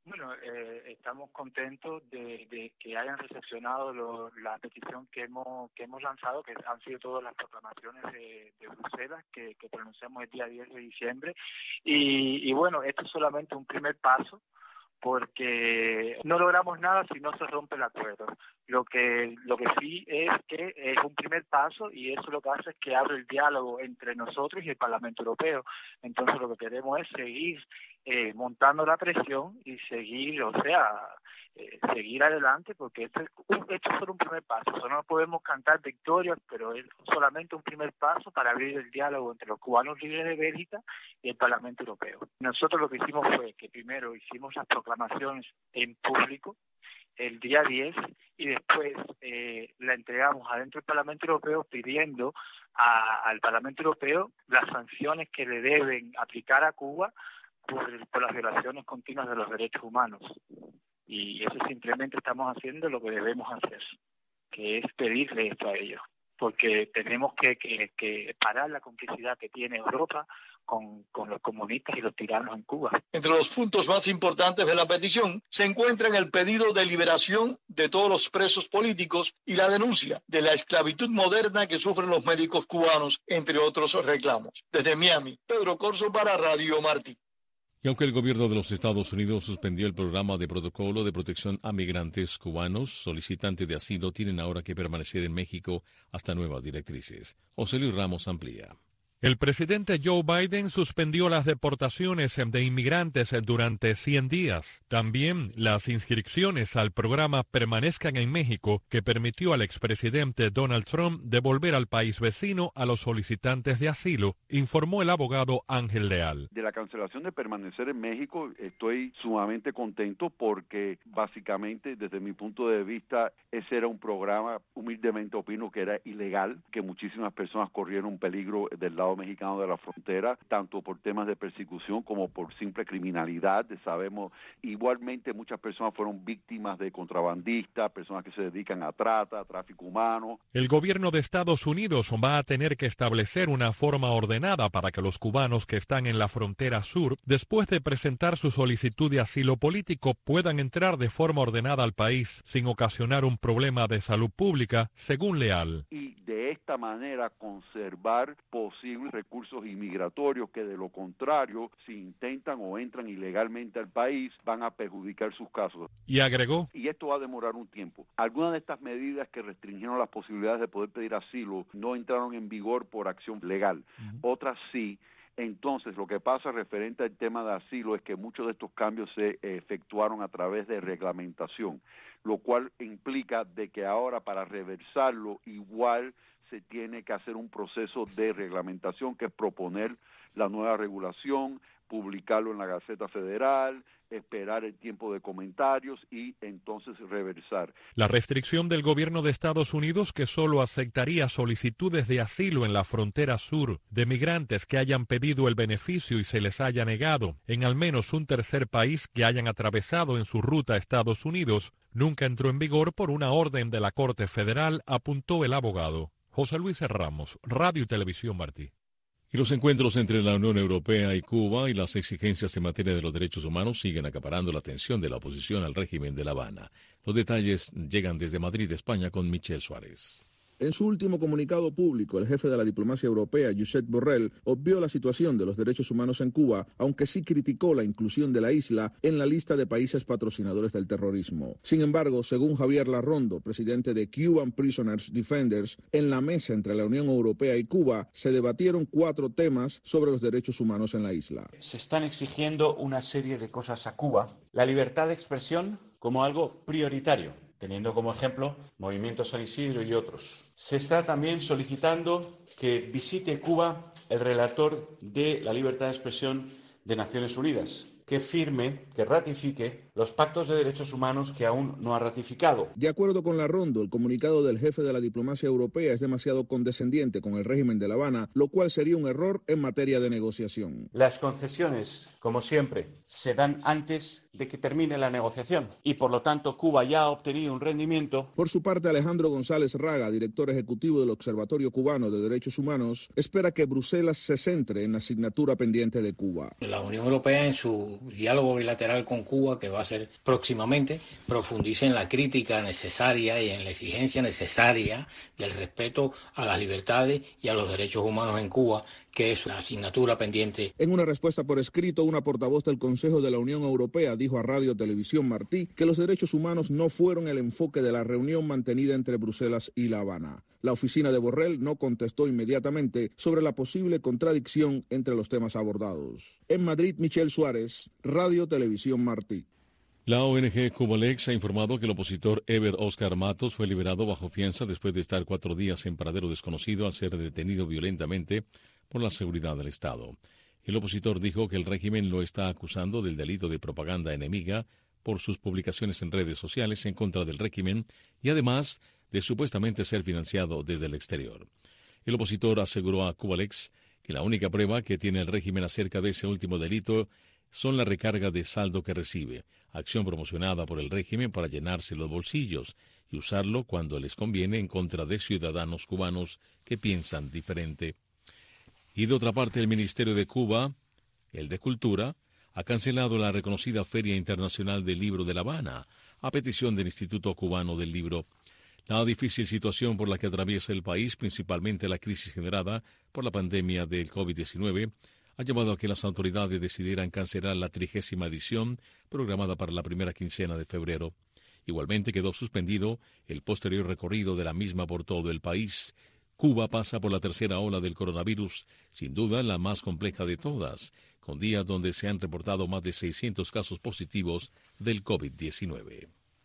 Bueno, eh, estamos contentos de, de que hayan recepcionado lo, la petición que hemos que hemos lanzado, que han sido todas las proclamaciones de, de Bruselas que, que pronunciamos el día diez de diciembre. Y, y bueno, esto es solamente un primer paso, porque no logramos nada si no se rompe el acuerdo. Lo que lo que sí es que es un primer paso, y eso lo que hace es que abre el diálogo entre nosotros y el Parlamento Europeo. Entonces lo que queremos es seguir eh, montando la presión y seguir, o sea, eh, seguir adelante, porque esto es, un, esto es solo un primer paso. Eso no podemos cantar victorias, pero es solamente un primer paso para abrir el diálogo entre los cubanos libres de Bélgica y el Parlamento Europeo. Nosotros lo que hicimos fue que primero hicimos las proclamaciones en público el día diez y después eh, la entregamos adentro del Parlamento Europeo pidiendo a, al Parlamento Europeo las sanciones que le deben aplicar a Cuba por, por las violaciones continuas de los derechos humanos. Y eso simplemente estamos haciendo lo que debemos hacer, que es pedirle esto a ellos, porque tenemos que, que, que parar la complicidad que tiene Europa Con, con los comunistas y los tiranos en Cuba. Entre los puntos más importantes de la petición se encuentran el pedido de liberación de todos los presos políticos y la denuncia de la esclavitud moderna que sufren los médicos cubanos, entre otros reclamos. Desde Miami, Pedro Corso para Radio Martí. Y aunque el gobierno de los Estados Unidos suspendió el programa de protocolo de protección a migrantes cubanos, solicitantes de asilo tienen ahora que permanecer en México hasta nuevas directrices. José Luis Ramos amplía. El presidente Joe Biden suspendió las deportaciones de inmigrantes durante cien días. También las inscripciones al programa Permanezcan en México, que permitió al expresidente Donald Trump devolver al país vecino a los solicitantes de asilo, informó el abogado Ángel Leal. De la cancelación de Permanecer en México estoy sumamente contento porque básicamente desde mi punto de vista ese era un programa, humildemente opino que era ilegal, que muchísimas personas corrieron un peligro del lado mexicano de la frontera, tanto por temas de persecución como por simple criminalidad. Sabemos, igualmente muchas personas fueron víctimas de contrabandistas, personas que se dedican a trata, a tráfico humano. El gobierno de Estados Unidos va a tener que establecer una forma ordenada para que los cubanos que están en la frontera sur, después de presentar su solicitud de asilo político, puedan entrar de forma ordenada al país, sin ocasionar un problema de salud pública, según Leal. Y de esta manera conservar posibles recursos inmigratorios que de lo contrario, si intentan o entran ilegalmente al país, van a perjudicar sus casos. Y agregó. Y esto va a demorar un tiempo. Algunas de estas medidas que restringieron las posibilidades de poder pedir asilo no entraron en vigor por acción legal. Uh-huh. Otras sí. Entonces, lo que pasa referente al tema de asilo es que muchos de estos cambios se efectuaron a través de reglamentación, lo cual implica de que ahora para reversarlo igual se tiene que hacer un proceso de reglamentación, que es proponer la nueva regulación, publicarlo en la Gaceta Federal, esperar el tiempo de comentarios y entonces reversar. La restricción del gobierno de Estados Unidos, que solo aceptaría solicitudes de asilo en la frontera sur de migrantes que hayan pedido el beneficio y se les haya negado en al menos un tercer país que hayan atravesado en su ruta a Estados Unidos, nunca entró en vigor por una orden de la Corte Federal, apuntó el abogado. José Luis Ramos, Radio y Televisión Martí. Y los encuentros entre la Unión Europea y Cuba y las exigencias en materia de los derechos humanos siguen acaparando la atención de la oposición al régimen de La Habana. Los detalles llegan desde Madrid, España, con Michelle Suárez. En su último comunicado público, el jefe de la diplomacia europea, Josep Borrell, obvió la situación de los derechos humanos en Cuba, aunque sí criticó la inclusión de la isla en la lista de países patrocinadores del terrorismo. Sin embargo, según Javier Larrondo, presidente de Cuban Prisoners Defenders, en la mesa entre la Unión Europea y Cuba se debatieron cuatro temas sobre los derechos humanos en la isla. Se están exigiendo una serie de cosas a Cuba. La libertad de expresión como algo prioritario, teniendo como ejemplo Movimiento San Isidro y otros. Se está también solicitando que visite Cuba el relator de la libertad de expresión de Naciones Unidas, que firme, que ratifique los pactos de derechos humanos que aún no ha ratificado. De acuerdo con Larrondo, el comunicado del jefe de la diplomacia europea es demasiado condescendiente con el régimen de La Habana, lo cual sería un error en materia de negociación. Las concesiones, como siempre, se dan antes de que termine la negociación y, por lo tanto, Cuba ya ha obtenido un rendimiento. Por su parte, Alejandro González Raga, director ejecutivo del Observatorio Cubano de Derechos Humanos, espera que Bruselas se centre en la asignatura pendiente de Cuba. La Unión Europea, en su diálogo bilateral con Cuba, que va a ser próximamente, profundice en la crítica necesaria y en la exigencia necesaria del respeto a las libertades y a los derechos humanos en Cuba, que es la asignatura pendiente. En una respuesta por escrito, una portavoz del Consejo de la Unión Europea dijo a Radio Televisión Martí que los derechos humanos no fueron el enfoque de la reunión mantenida entre Bruselas y La Habana. La oficina de Borrell no contestó inmediatamente sobre la posible contradicción entre los temas abordados. En Madrid, Michelle Suárez, Radio Televisión Martí. La O N G Cubalex ha informado que el opositor Eber Oscar Matos fue liberado bajo fianza después de estar cuatro días en paradero desconocido al ser detenido violentamente por la seguridad del Estado. El opositor dijo que el régimen lo está acusando del delito de propaganda enemiga por sus publicaciones en redes sociales en contra del régimen y además de supuestamente ser financiado desde el exterior. El opositor aseguró a Cubalex que la única prueba que tiene el régimen acerca de ese último delito son la recarga de saldo que recibe, acción promocionada por el régimen para llenarse los bolsillos y usarlo cuando les conviene en contra de ciudadanos cubanos que piensan diferente. Y de otra parte, el Ministerio de Cuba, el de Cultura, ha cancelado la reconocida Feria Internacional del Libro de La Habana, a petición del Instituto Cubano del Libro. La difícil situación por la que atraviesa el país, principalmente la crisis generada por la pandemia del COVID diecinueve, ha llevado a que las autoridades decidieran cancelar la trigésima edición programada para la primera quincena de febrero. Igualmente quedó suspendido el posterior recorrido de la misma por todo el país. Cuba pasa por la tercera ola del coronavirus, sin duda la más compleja de todas, con días donde se han reportado más de seiscientos casos positivos del COVID diecinueve.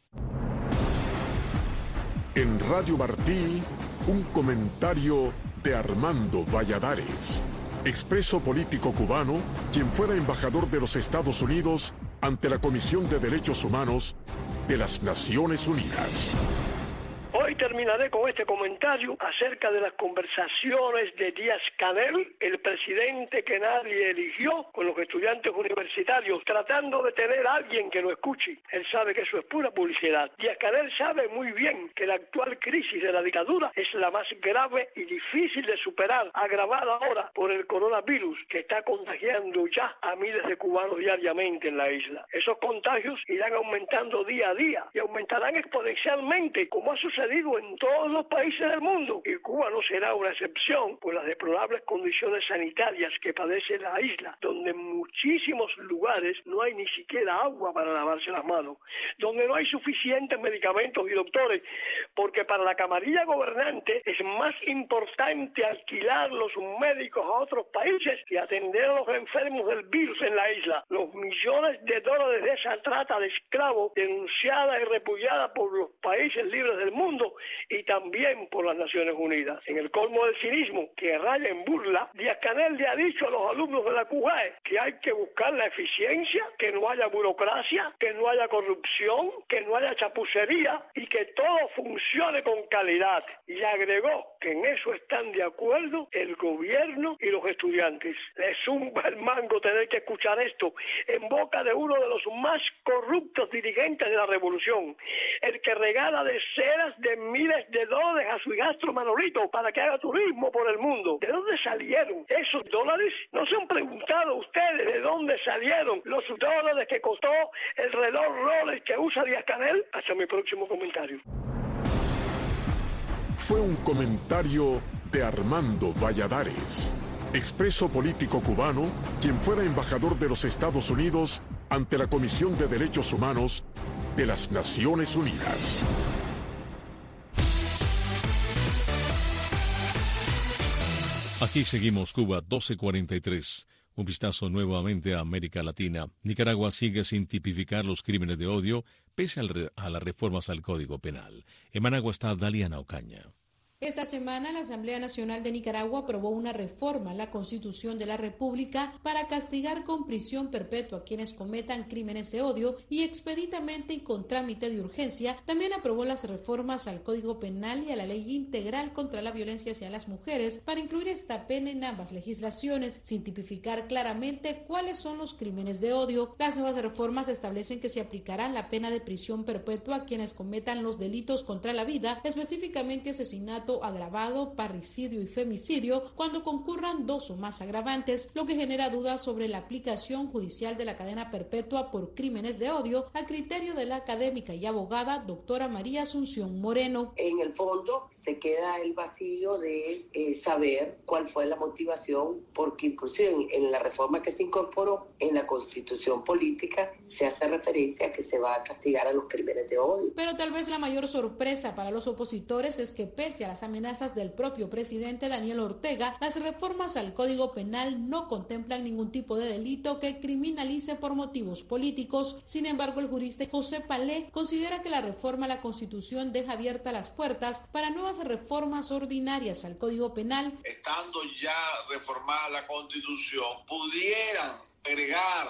En Radio Martí, un comentario de Armando Valladares, expreso político cubano, quien fuera embajador de los Estados Unidos ante la Comisión de Derechos Humanos de las Naciones Unidas. Hoy terminaré con este comentario acerca de las conversaciones de Díaz-Canel, el presidente que nadie eligió, con los estudiantes universitarios, tratando de tener a alguien que lo escuche. Él sabe que eso es pura publicidad. Díaz-Canel sabe muy bien que la actual crisis de la dictadura es la más grave y difícil de superar, agravada ahora por el coronavirus, que está contagiando ya a miles de cubanos diariamente en la isla. Esos contagios irán aumentando día a día y aumentarán exponencialmente, como ha sucedido en todos los países del mundo, y Cuba no será una excepción por las deplorables condiciones sanitarias que padece la isla, donde en muchísimos lugares no hay ni siquiera agua para lavarse las manos, donde no hay suficientes medicamentos y doctores, porque para la camarilla gobernante es más importante alquilar los médicos a otros países que atender a los enfermos del virus en la isla. Los millones de dólares de esa trata de esclavos denunciada y repudiada por los países libres del mundo y también por las Naciones Unidas. En el colmo del cinismo, que raya en burla, Díaz-Canel le ha dicho a los alumnos de la C U G A E que hay que buscar la eficiencia, que no haya burocracia, que no haya corrupción, que no haya chapucería y que todo funcione con calidad. Y agregó que en eso están de acuerdo el gobierno y los estudiantes. Les zumba el mango tener que escuchar esto en boca de uno de los más corruptos dirigentes de la revolución, el que regala decenas de miles de dólares a su hijastro Manolito para que haga turismo por el mundo. ¿De dónde salieron esos dólares? ¿No se han preguntado ustedes de dónde salieron los dólares que costó el reloj Rolex que usa Díaz-Canel? Hasta mi próximo comentario. Fue un comentario de Armando Valladares, expreso político cubano, quien fuera embajador de los Estados Unidos ante la Comisión de Derechos Humanos de las Naciones Unidas. Aquí seguimos, Cuba, doce cuarenta y tres. Un vistazo nuevamente a América Latina. Nicaragua sigue sin tipificar los crímenes de odio, pese al re- a las reformas al Código Penal. En Managua está Daliana Ocaña. Esta semana la Asamblea Nacional de Nicaragua aprobó una reforma a la Constitución de la República para castigar con prisión perpetua a quienes cometan crímenes de odio y expeditamente y con trámite de urgencia. También aprobó las reformas al Código Penal y a la Ley Integral contra la Violencia hacia las Mujeres para incluir esta pena en ambas legislaciones, sin tipificar claramente cuáles son los crímenes de odio. Las nuevas reformas establecen que se aplicará la pena de prisión perpetua a quienes cometan los delitos contra la vida, específicamente asesinato asesinato agravado, parricidio y femicidio cuando concurran dos o más agravantes, lo que genera dudas sobre la aplicación judicial de la cadena perpetua por crímenes de odio, a criterio de la académica y abogada doctora María Asunción Moreno. En el fondo se queda el vacío de eh, saber cuál fue la motivación, porque inclusive en, en la reforma que se incorporó en la Constitución política se hace referencia a que se va a castigar a los crímenes de odio. Pero tal vez la mayor sorpresa para los opositores es que pese a las amenazas del propio presidente Daniel Ortega, las reformas al Código Penal no contemplan ningún tipo de delito que criminalice por motivos políticos. Sin embargo, el jurista José Palé considera que la reforma a la Constitución deja abiertas las puertas para nuevas reformas ordinarias al Código Penal. Estando ya reformada la Constitución, pudieran agregar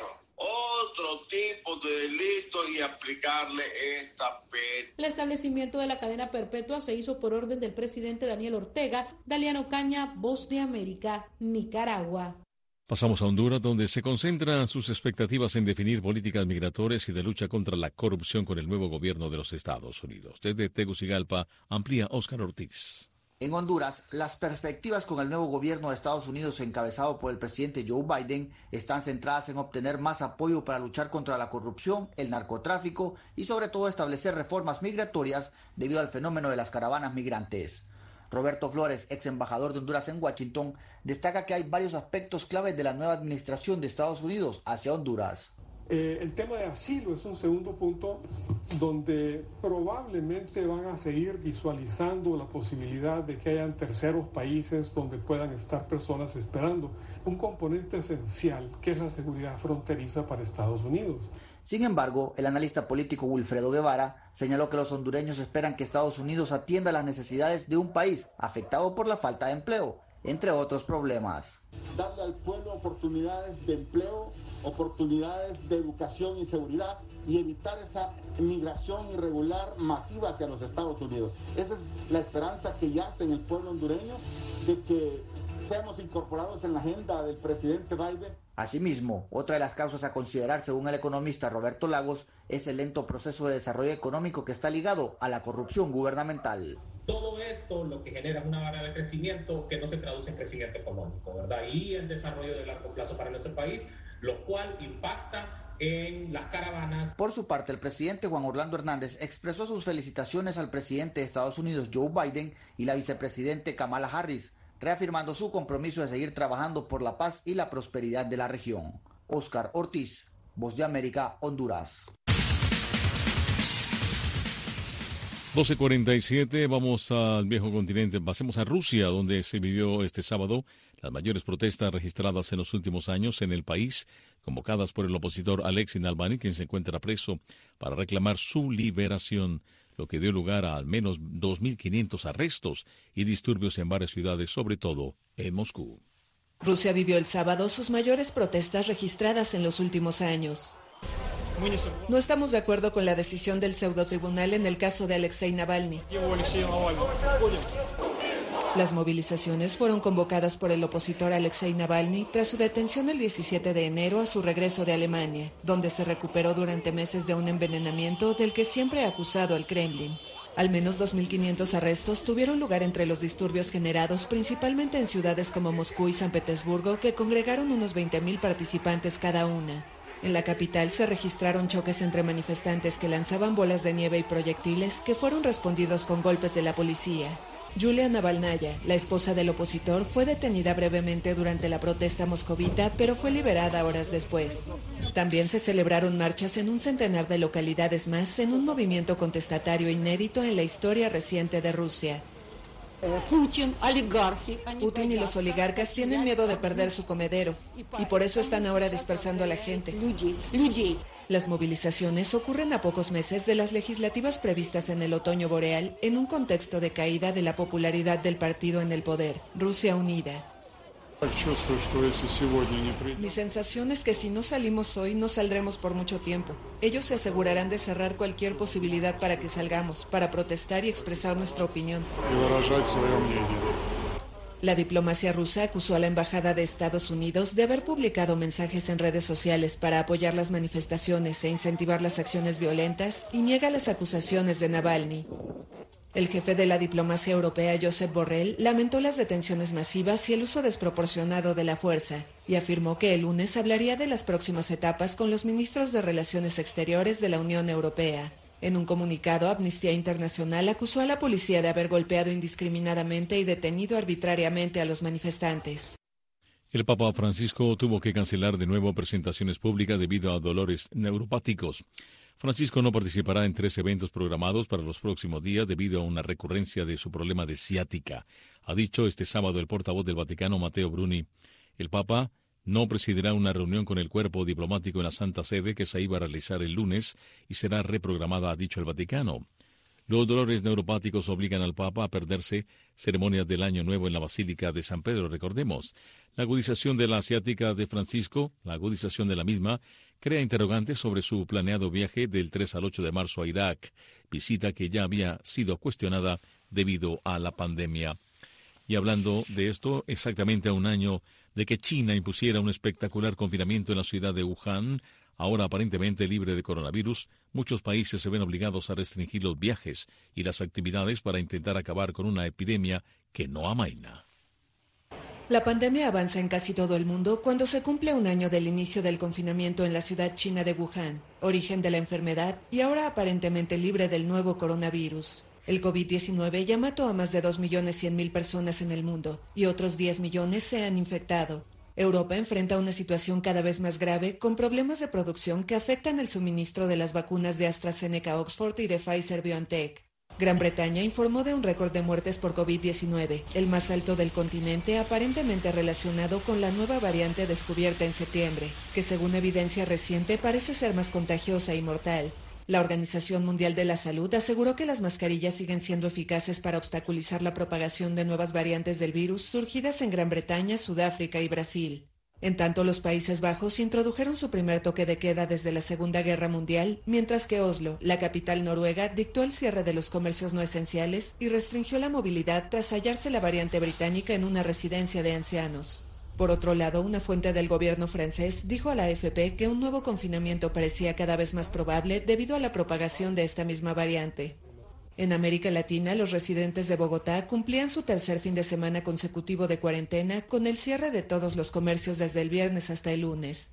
otro tipo de delitos y aplicarle esta pena. El establecimiento de la cadena perpetua se hizo por orden del presidente Daniel Ortega. Daliano Caña, Voz de América, Nicaragua. Pasamos a Honduras, donde se concentran sus expectativas en definir políticas migratorias y de lucha contra la corrupción con el nuevo gobierno de los Estados Unidos. Desde Tegucigalpa, amplía Óscar Ortiz. En Honduras, las perspectivas con el nuevo gobierno de Estados Unidos encabezado por el presidente Joe Biden están centradas en obtener más apoyo para luchar contra la corrupción, el narcotráfico y sobre todo establecer reformas migratorias debido al fenómeno de las caravanas migrantes. Roberto Flores, ex embajador de Honduras en Washington, destaca que hay varios aspectos claves de la nueva administración de Estados Unidos hacia Honduras. Eh, el tema de asilo es un segundo punto donde probablemente van a seguir visualizando la posibilidad de que hayan terceros países donde puedan estar personas esperando. Un componente esencial que es la seguridad fronteriza para Estados Unidos. Sin embargo, el analista político Wilfredo Guevara señaló que los hondureños esperan que Estados Unidos atienda las necesidades de un país afectado por la falta de empleo, entre otros problemas. Darle al pueblo oportunidades de empleo, oportunidades de educación y seguridad y evitar esa migración irregular masiva hacia los Estados Unidos. Esa es la esperanza que yace en el pueblo hondureño de que seamos incorporados en la agenda del presidente Biden. Asimismo, otra de las causas a considerar, según el economista Roberto Lagos, es el lento proceso de desarrollo económico que está ligado a la corrupción gubernamental. Todo esto lo que genera es una vara de crecimiento que no se traduce en crecimiento económico, ¿verdad? Y el desarrollo de largo plazo para nuestro país, lo cual impacta en las caravanas. Por su parte, el presidente Juan Orlando Hernández expresó sus felicitaciones al presidente de Estados Unidos, Joe Biden, y la vicepresidente Kamala Harris, reafirmando su compromiso de seguir trabajando por la paz y la prosperidad de la región. Óscar Ortiz, Voz de América, Honduras. doce cuarenta y siete, vamos al viejo continente, pasemos a Rusia, donde se vivió este sábado las mayores protestas registradas en los últimos años en el país, convocadas por el opositor Alexei Navalny, quien se encuentra preso, para reclamar su liberación, lo que dio lugar a al menos dos mil quinientos arrestos y disturbios en varias ciudades, sobre todo en Moscú. Rusia vivió el sábado sus mayores protestas registradas en los últimos años. No estamos de acuerdo con la decisión del pseudotribunal en el caso de Alexei Navalny. Las movilizaciones fueron convocadas por el opositor Alexei Navalny tras su detención el diecisiete de enero a su regreso de Alemania, donde se recuperó durante meses de un envenenamiento del que siempre ha acusado al Kremlin. Al menos dos mil quinientos arrestos tuvieron lugar entre los disturbios generados principalmente en ciudades como Moscú y San Petersburgo, que congregaron unos veinte mil participantes cada una. En la capital se registraron choques entre manifestantes que lanzaban bolas de nieve y proyectiles que fueron respondidos con golpes de la policía. Yulia Navalnaya, la esposa del opositor, fue detenida brevemente durante la protesta moscovita, pero fue liberada horas después. También se celebraron marchas en un centenar de localidades más en un movimiento contestatario inédito en la historia reciente de Rusia. Putin y los oligarcas tienen miedo de perder su comedero y por eso están ahora dispersando a la gente. Las movilizaciones ocurren a pocos meses de las legislativas previstas en el otoño boreal en un contexto de caída de la popularidad del partido en el poder, Rusia Unida. Mi sensación es que si no salimos hoy, no saldremos por mucho tiempo. Ellos se asegurarán de cerrar cualquier posibilidad para que salgamos, para protestar y expresar nuestra opinión. La diplomacia rusa acusó a la Embajada de Estados Unidos de haber publicado mensajes en redes sociales para apoyar las manifestaciones e incentivar las acciones violentas y niega las acusaciones de Navalny. El jefe de la diplomacia europea, Josep Borrell, lamentó las detenciones masivas y el uso desproporcionado de la fuerza, y afirmó que el lunes hablaría de las próximas etapas con los ministros de Relaciones Exteriores de la Unión Europea. En un comunicado, Amnistía Internacional acusó a la policía de haber golpeado indiscriminadamente y detenido arbitrariamente a los manifestantes. El Papa Francisco tuvo que cancelar de nuevo presentaciones públicas debido a dolores neuropáticos. Francisco no participará en tres eventos programados para los próximos días debido a una recurrencia de su problema de ciática, ha dicho este sábado el portavoz del Vaticano, Matteo Bruni. El Papa no presidirá una reunión con el cuerpo diplomático en la Santa Sede que se iba a realizar el lunes y será reprogramada, ha dicho el Vaticano. Los dolores neuropáticos obligan al Papa a perderse ceremonias del Año Nuevo en la Basílica de San Pedro. Recordemos, la agudización de la ciática de Francisco, la agudización de la misma, crea interrogantes sobre su planeado viaje del tres al ocho de marzo a Irak, visita que ya había sido cuestionada debido a la pandemia. Y hablando de esto, exactamente a un año de que China impusiera un espectacular confinamiento en la ciudad de Wuhan, ahora aparentemente libre de coronavirus, muchos países se ven obligados a restringir los viajes y las actividades para intentar acabar con una epidemia que no amaina. La pandemia avanza en casi todo el mundo cuando se cumple un año del inicio del confinamiento en la ciudad china de Wuhan, origen de la enfermedad y ahora aparentemente libre del nuevo coronavirus. El COVID diecinueve ya mató a más de dos millones cien mil personas en el mundo y otros diez millones se han infectado. Europa enfrenta una situación cada vez más grave con problemas de producción que afectan el suministro de las vacunas de AstraZeneca Oxford y de Pfizer-BioNTech. Gran Bretaña informó de un récord de muertes por COVID diecinueve, el más alto del continente, aparentemente relacionado con la nueva variante descubierta en septiembre, que según evidencia reciente parece ser más contagiosa y mortal. La Organización Mundial de la Salud aseguró que las mascarillas siguen siendo eficaces para obstaculizar la propagación de nuevas variantes del virus surgidas en Gran Bretaña, Sudáfrica y Brasil. En tanto, los Países Bajos introdujeron su primer toque de queda desde la Segunda Guerra Mundial, mientras que Oslo, la capital noruega, dictó el cierre de los comercios no esenciales y restringió la movilidad tras hallarse la variante británica en una residencia de ancianos. Por otro lado, una fuente del gobierno francés dijo a la A F P que un nuevo confinamiento parecía cada vez más probable debido a la propagación de esta misma variante. En América Latina, los residentes de Bogotá cumplían su tercer fin de semana consecutivo de cuarentena con el cierre de todos los comercios desde el viernes hasta el lunes.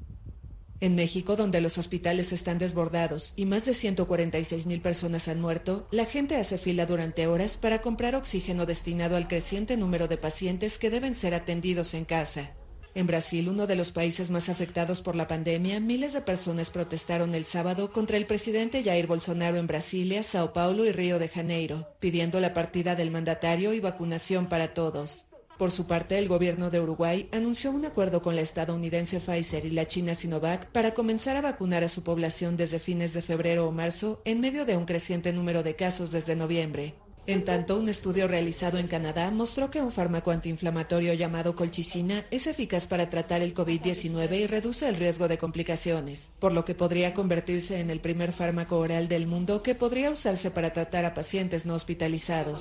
En México, donde los hospitales están desbordados y más de ciento cuarenta y seis mil personas han muerto, la gente hace fila durante horas para comprar oxígeno destinado al creciente número de pacientes que deben ser atendidos en casa. En Brasil, uno de los países más afectados por la pandemia, miles de personas protestaron el sábado contra el presidente Jair Bolsonaro en Brasilia, Sao Paulo y Río de Janeiro, pidiendo la partida del mandatario y vacunación para todos. Por su parte, el gobierno de Uruguay anunció un acuerdo con la estadounidense Pfizer y la china Sinovac para comenzar a vacunar a su población desde fines de febrero o marzo, en medio de un creciente número de casos desde noviembre. En tanto, un estudio realizado en Canadá mostró que un fármaco antiinflamatorio llamado colchicina es eficaz para tratar el COVID diecinueve y reduce el riesgo de complicaciones, por lo que podría convertirse en el primer fármaco oral del mundo que podría usarse para tratar a pacientes no hospitalizados.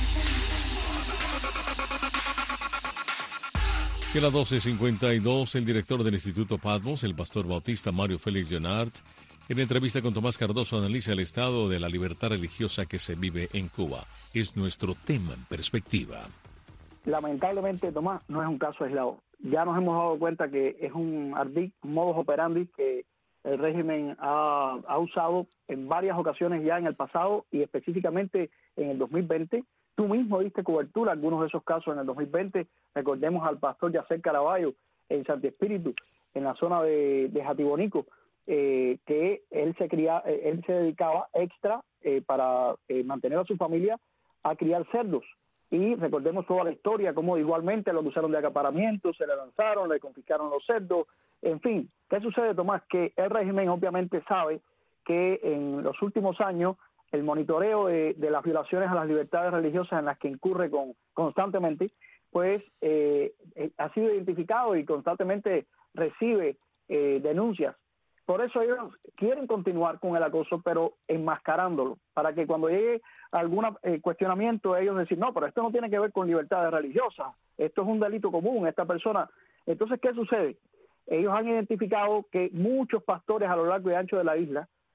Y a las doce cincuenta y dos, el director del Instituto Patmos, el pastor bautista Mario Félix Leonard, en entrevista con Tomás Cardoso, analiza el estado de la libertad religiosa que se vive en Cuba. Es nuestro tema en perspectiva. Lamentablemente, Tomás, no es un caso aislado. Ya nos hemos dado cuenta que es un ardid, un modus operandi que el régimen ha, ha usado en varias ocasiones ya en el pasado y específicamente en el dos mil veinte. Tú mismo diste cobertura a algunos de esos casos en el dos mil veinte. Recordemos al pastor Yacer Caraballo en Santi Espíritu, en la zona de, de Jatibonico, eh, que él se cría, él se dedicaba extra eh, para eh, mantener a su familia a criar cerdos. Y recordemos toda la historia, como igualmente lo acusaron de acaparamiento, se le lanzaron, le confiscaron los cerdos. En fin, ¿qué sucede, Tomás? Que el régimen obviamente sabe que en los últimos años el monitoreo de, de las violaciones a las libertades religiosas en las que incurre con, constantemente, pues eh, eh, ha sido identificado y constantemente recibe eh, denuncias. Por eso ellos quieren continuar con el acoso, pero enmascarándolo, para que cuando llegue algún eh, cuestionamiento, ellos decir, no, pero esto no tiene que ver con libertades religiosas, esto es un delito común, esta persona. Entonces, ¿qué sucede? Ellos han identificado que muchos pastores a lo largo y ancho de la isla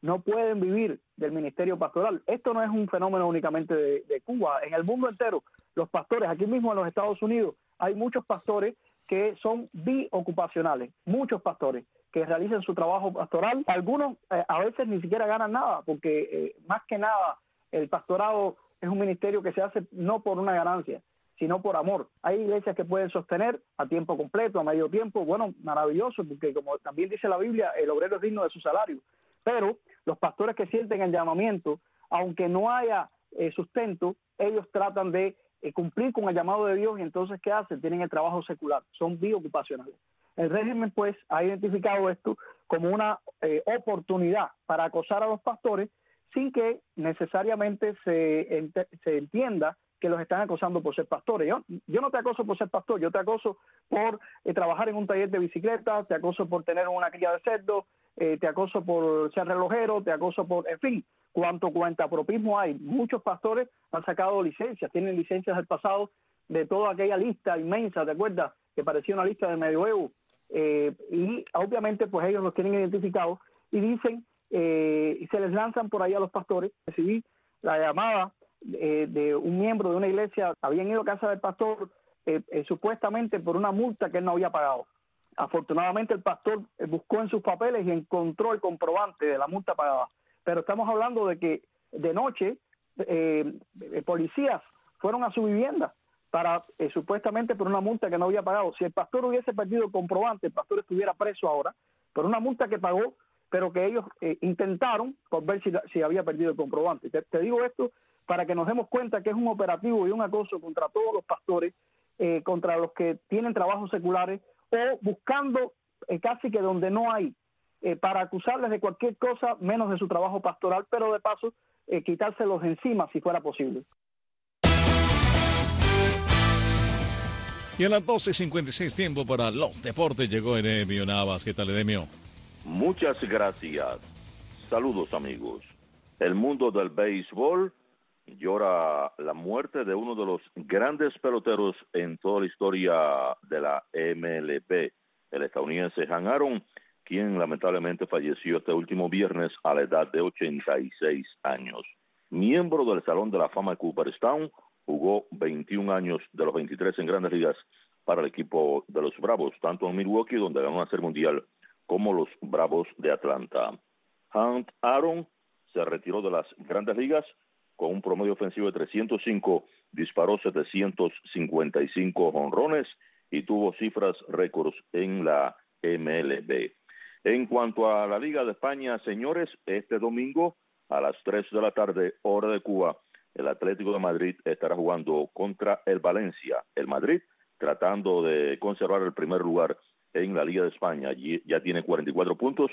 no pueden vivir del ministerio pastoral. Esto no es un fenómeno únicamente de, de Cuba, en el mundo entero. Los pastores, aquí mismo en los Estados Unidos, hay muchos pastores que son biocupacionales, muchos pastores que realizan su trabajo pastoral. Algunos eh, a veces ni siquiera ganan nada, porque eh, más que nada el pastorado es un ministerio que se hace no por una ganancia, sino por amor. Hay iglesias que pueden sostener a tiempo completo, a medio tiempo, bueno, maravilloso, porque como también dice la Biblia, el obrero es digno de su salario. Pero los pastores que sienten el llamamiento, aunque no haya eh, sustento, ellos tratan de eh, cumplir con el llamado de Dios, y entonces, ¿qué hacen? Tienen el trabajo secular, son biocupacionales. El régimen, pues, ha identificado esto como una eh, oportunidad para acosar a los pastores sin que necesariamente se, ent- se entienda que los están acosando por ser pastores. Yo, yo no te acoso por ser pastor, yo te acoso por eh, trabajar en un taller de bicicleta, te acoso por tener una cría de cerdo, eh, te acoso por ser relojero, te acoso por, en fin, cuanto cuentapropismo hay. Muchos pastores han sacado licencias, tienen licencias del pasado de toda aquella lista inmensa, ¿te acuerdas? Que parecía una lista de medioevo. Eh, y obviamente pues ellos los tienen identificados y dicen, eh, y se les lanzan por ahí a los pastores. Recibí la llamada eh, de un miembro de una iglesia, habían ido a casa del pastor eh, eh, supuestamente por una multa que él no había pagado. Afortunadamente el pastor eh, buscó en sus papeles y encontró el comprobante de la multa pagada, pero estamos hablando de que de noche eh, eh, policías fueron a su vivienda para eh, supuestamente por una multa que no había pagado. Si el pastor hubiese perdido el comprobante, el pastor estuviera preso ahora por una multa que pagó, pero que ellos eh, intentaron por ver si, si había perdido el comprobante. Te, te digo esto para que nos demos cuenta que es un operativo y un acoso contra todos los pastores, eh, contra los que tienen trabajos seculares, o buscando eh, casi que donde no hay, eh, para acusarles de cualquier cosa menos de su trabajo pastoral, pero de paso eh, quitárselos encima si fuera posible. Y a las doce cincuenta y seis, tiempo para los deportes, llegó Eremio Navas. ¿Qué tal, Eremio? Muchas gracias. Saludos, amigos. El mundo del béisbol llora la muerte de uno de los grandes peloteros en toda la historia de la M L B, el estadounidense Hank Aaron, quien lamentablemente falleció este último viernes a la edad de ochenta y seis años. Miembro del Salón de la Fama de Cooperstown, jugó veintiún años de los veintitrés en Grandes Ligas para el equipo de los Bravos, tanto en Milwaukee, donde ganó una Serie Mundial, como los Bravos de Atlanta. Hank Aaron se retiró de las Grandes Ligas con un promedio ofensivo de trescientos cinco, disparó setecientos cincuenta y cinco jonrones y tuvo cifras récords en la M L B. En cuanto a la Liga de España, señores, este domingo a las tres de la tarde, hora de Cuba, el Atlético de Madrid estará jugando contra el Valencia. El Madrid tratando de conservar el primer lugar en la Liga de España. Allí ya tiene cuarenta y cuatro puntos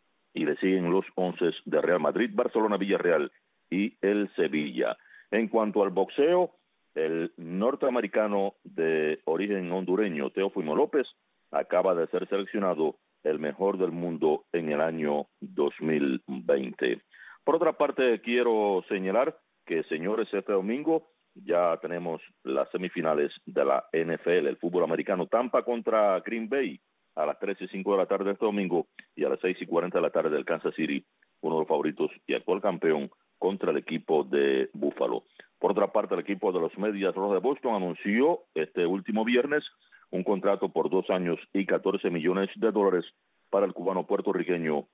y le siguen los once de Real Madrid, Barcelona, Villarreal y el Sevilla. En cuanto al boxeo, el norteamericano de origen hondureño, Teófimo López, acaba de ser seleccionado el mejor del mundo en el año dos mil veinte. Por otra parte, quiero señalar que, señores, este domingo ya tenemos las semifinales de la N F L, el fútbol americano. Tampa contra Green Bay a las tres y cinco de la tarde este domingo, y a las seis y cuarenta de la tarde el Kansas City, uno de los favoritos y actual campeón, contra el equipo de Buffalo. Por otra parte, el equipo de los Medias Rojas de Boston anunció este último viernes un contrato por dos años y catorce millones de dólares para el cubano puertorriqueño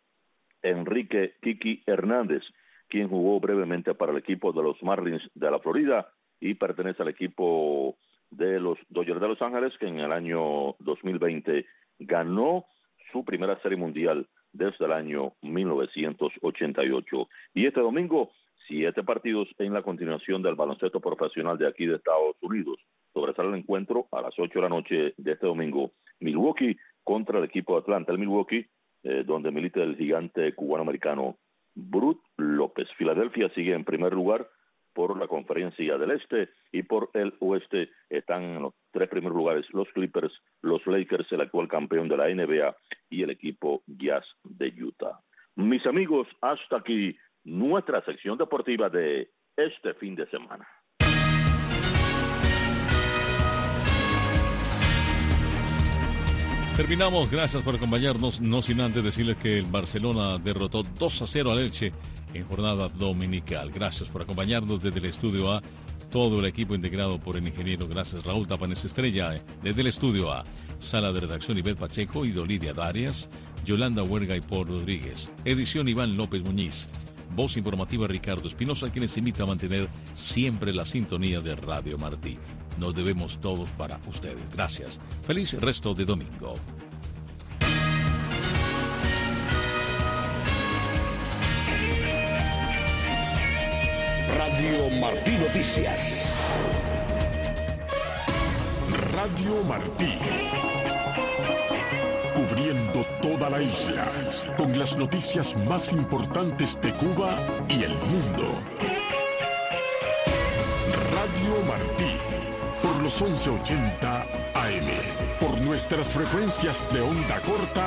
Enrique Kiki Hernández, quien jugó brevemente para el equipo de los Marlins de la Florida y pertenece al equipo de los Dodgers de Los Ángeles, que en el año dos mil veinte ganó su primera Serie Mundial desde el año mil novecientos ochenta y ocho. Y este domingo, siete partidos en la continuación del baloncesto profesional de aquí de Estados Unidos. Sobresale el encuentro a las ocho de la noche de este domingo, Milwaukee contra el equipo de Atlanta. El Milwaukee, eh, donde milita el gigante cubano-americano Brook López. Filadelfia sigue en primer lugar por la Conferencia del Este, y por el Oeste están en los tres primeros lugares los Clippers, los Lakers, el actual campeón de la N B A, y el equipo Jazz de Utah. Mis amigos, hasta aquí nuestra sección deportiva de este fin de semana. Terminamos, gracias por acompañarnos, no sin antes decirles que el Barcelona derrotó dos a cero al Elche en jornada dominical. Gracias por acompañarnos desde el Estudio A, todo el equipo integrado por el ingeniero, gracias Raúl Tapanes Estrella, desde el Estudio A, sala de redacción Ivette Pacheco y Dolidia Darias, Yolanda Huerga y Paul Rodríguez, edición Iván López Muñiz, voz informativa Ricardo Espinosa, quienes invita a mantener siempre la sintonía de Radio Martí. Nos debemos todos para ustedes. Gracias. Feliz resto de domingo. Radio Martí Noticias. Radio Martí. Cubriendo toda la isla con las noticias más importantes de Cuba y el mundo. Radio Martí. Por los once ochenta A M, por nuestras frecuencias de onda corta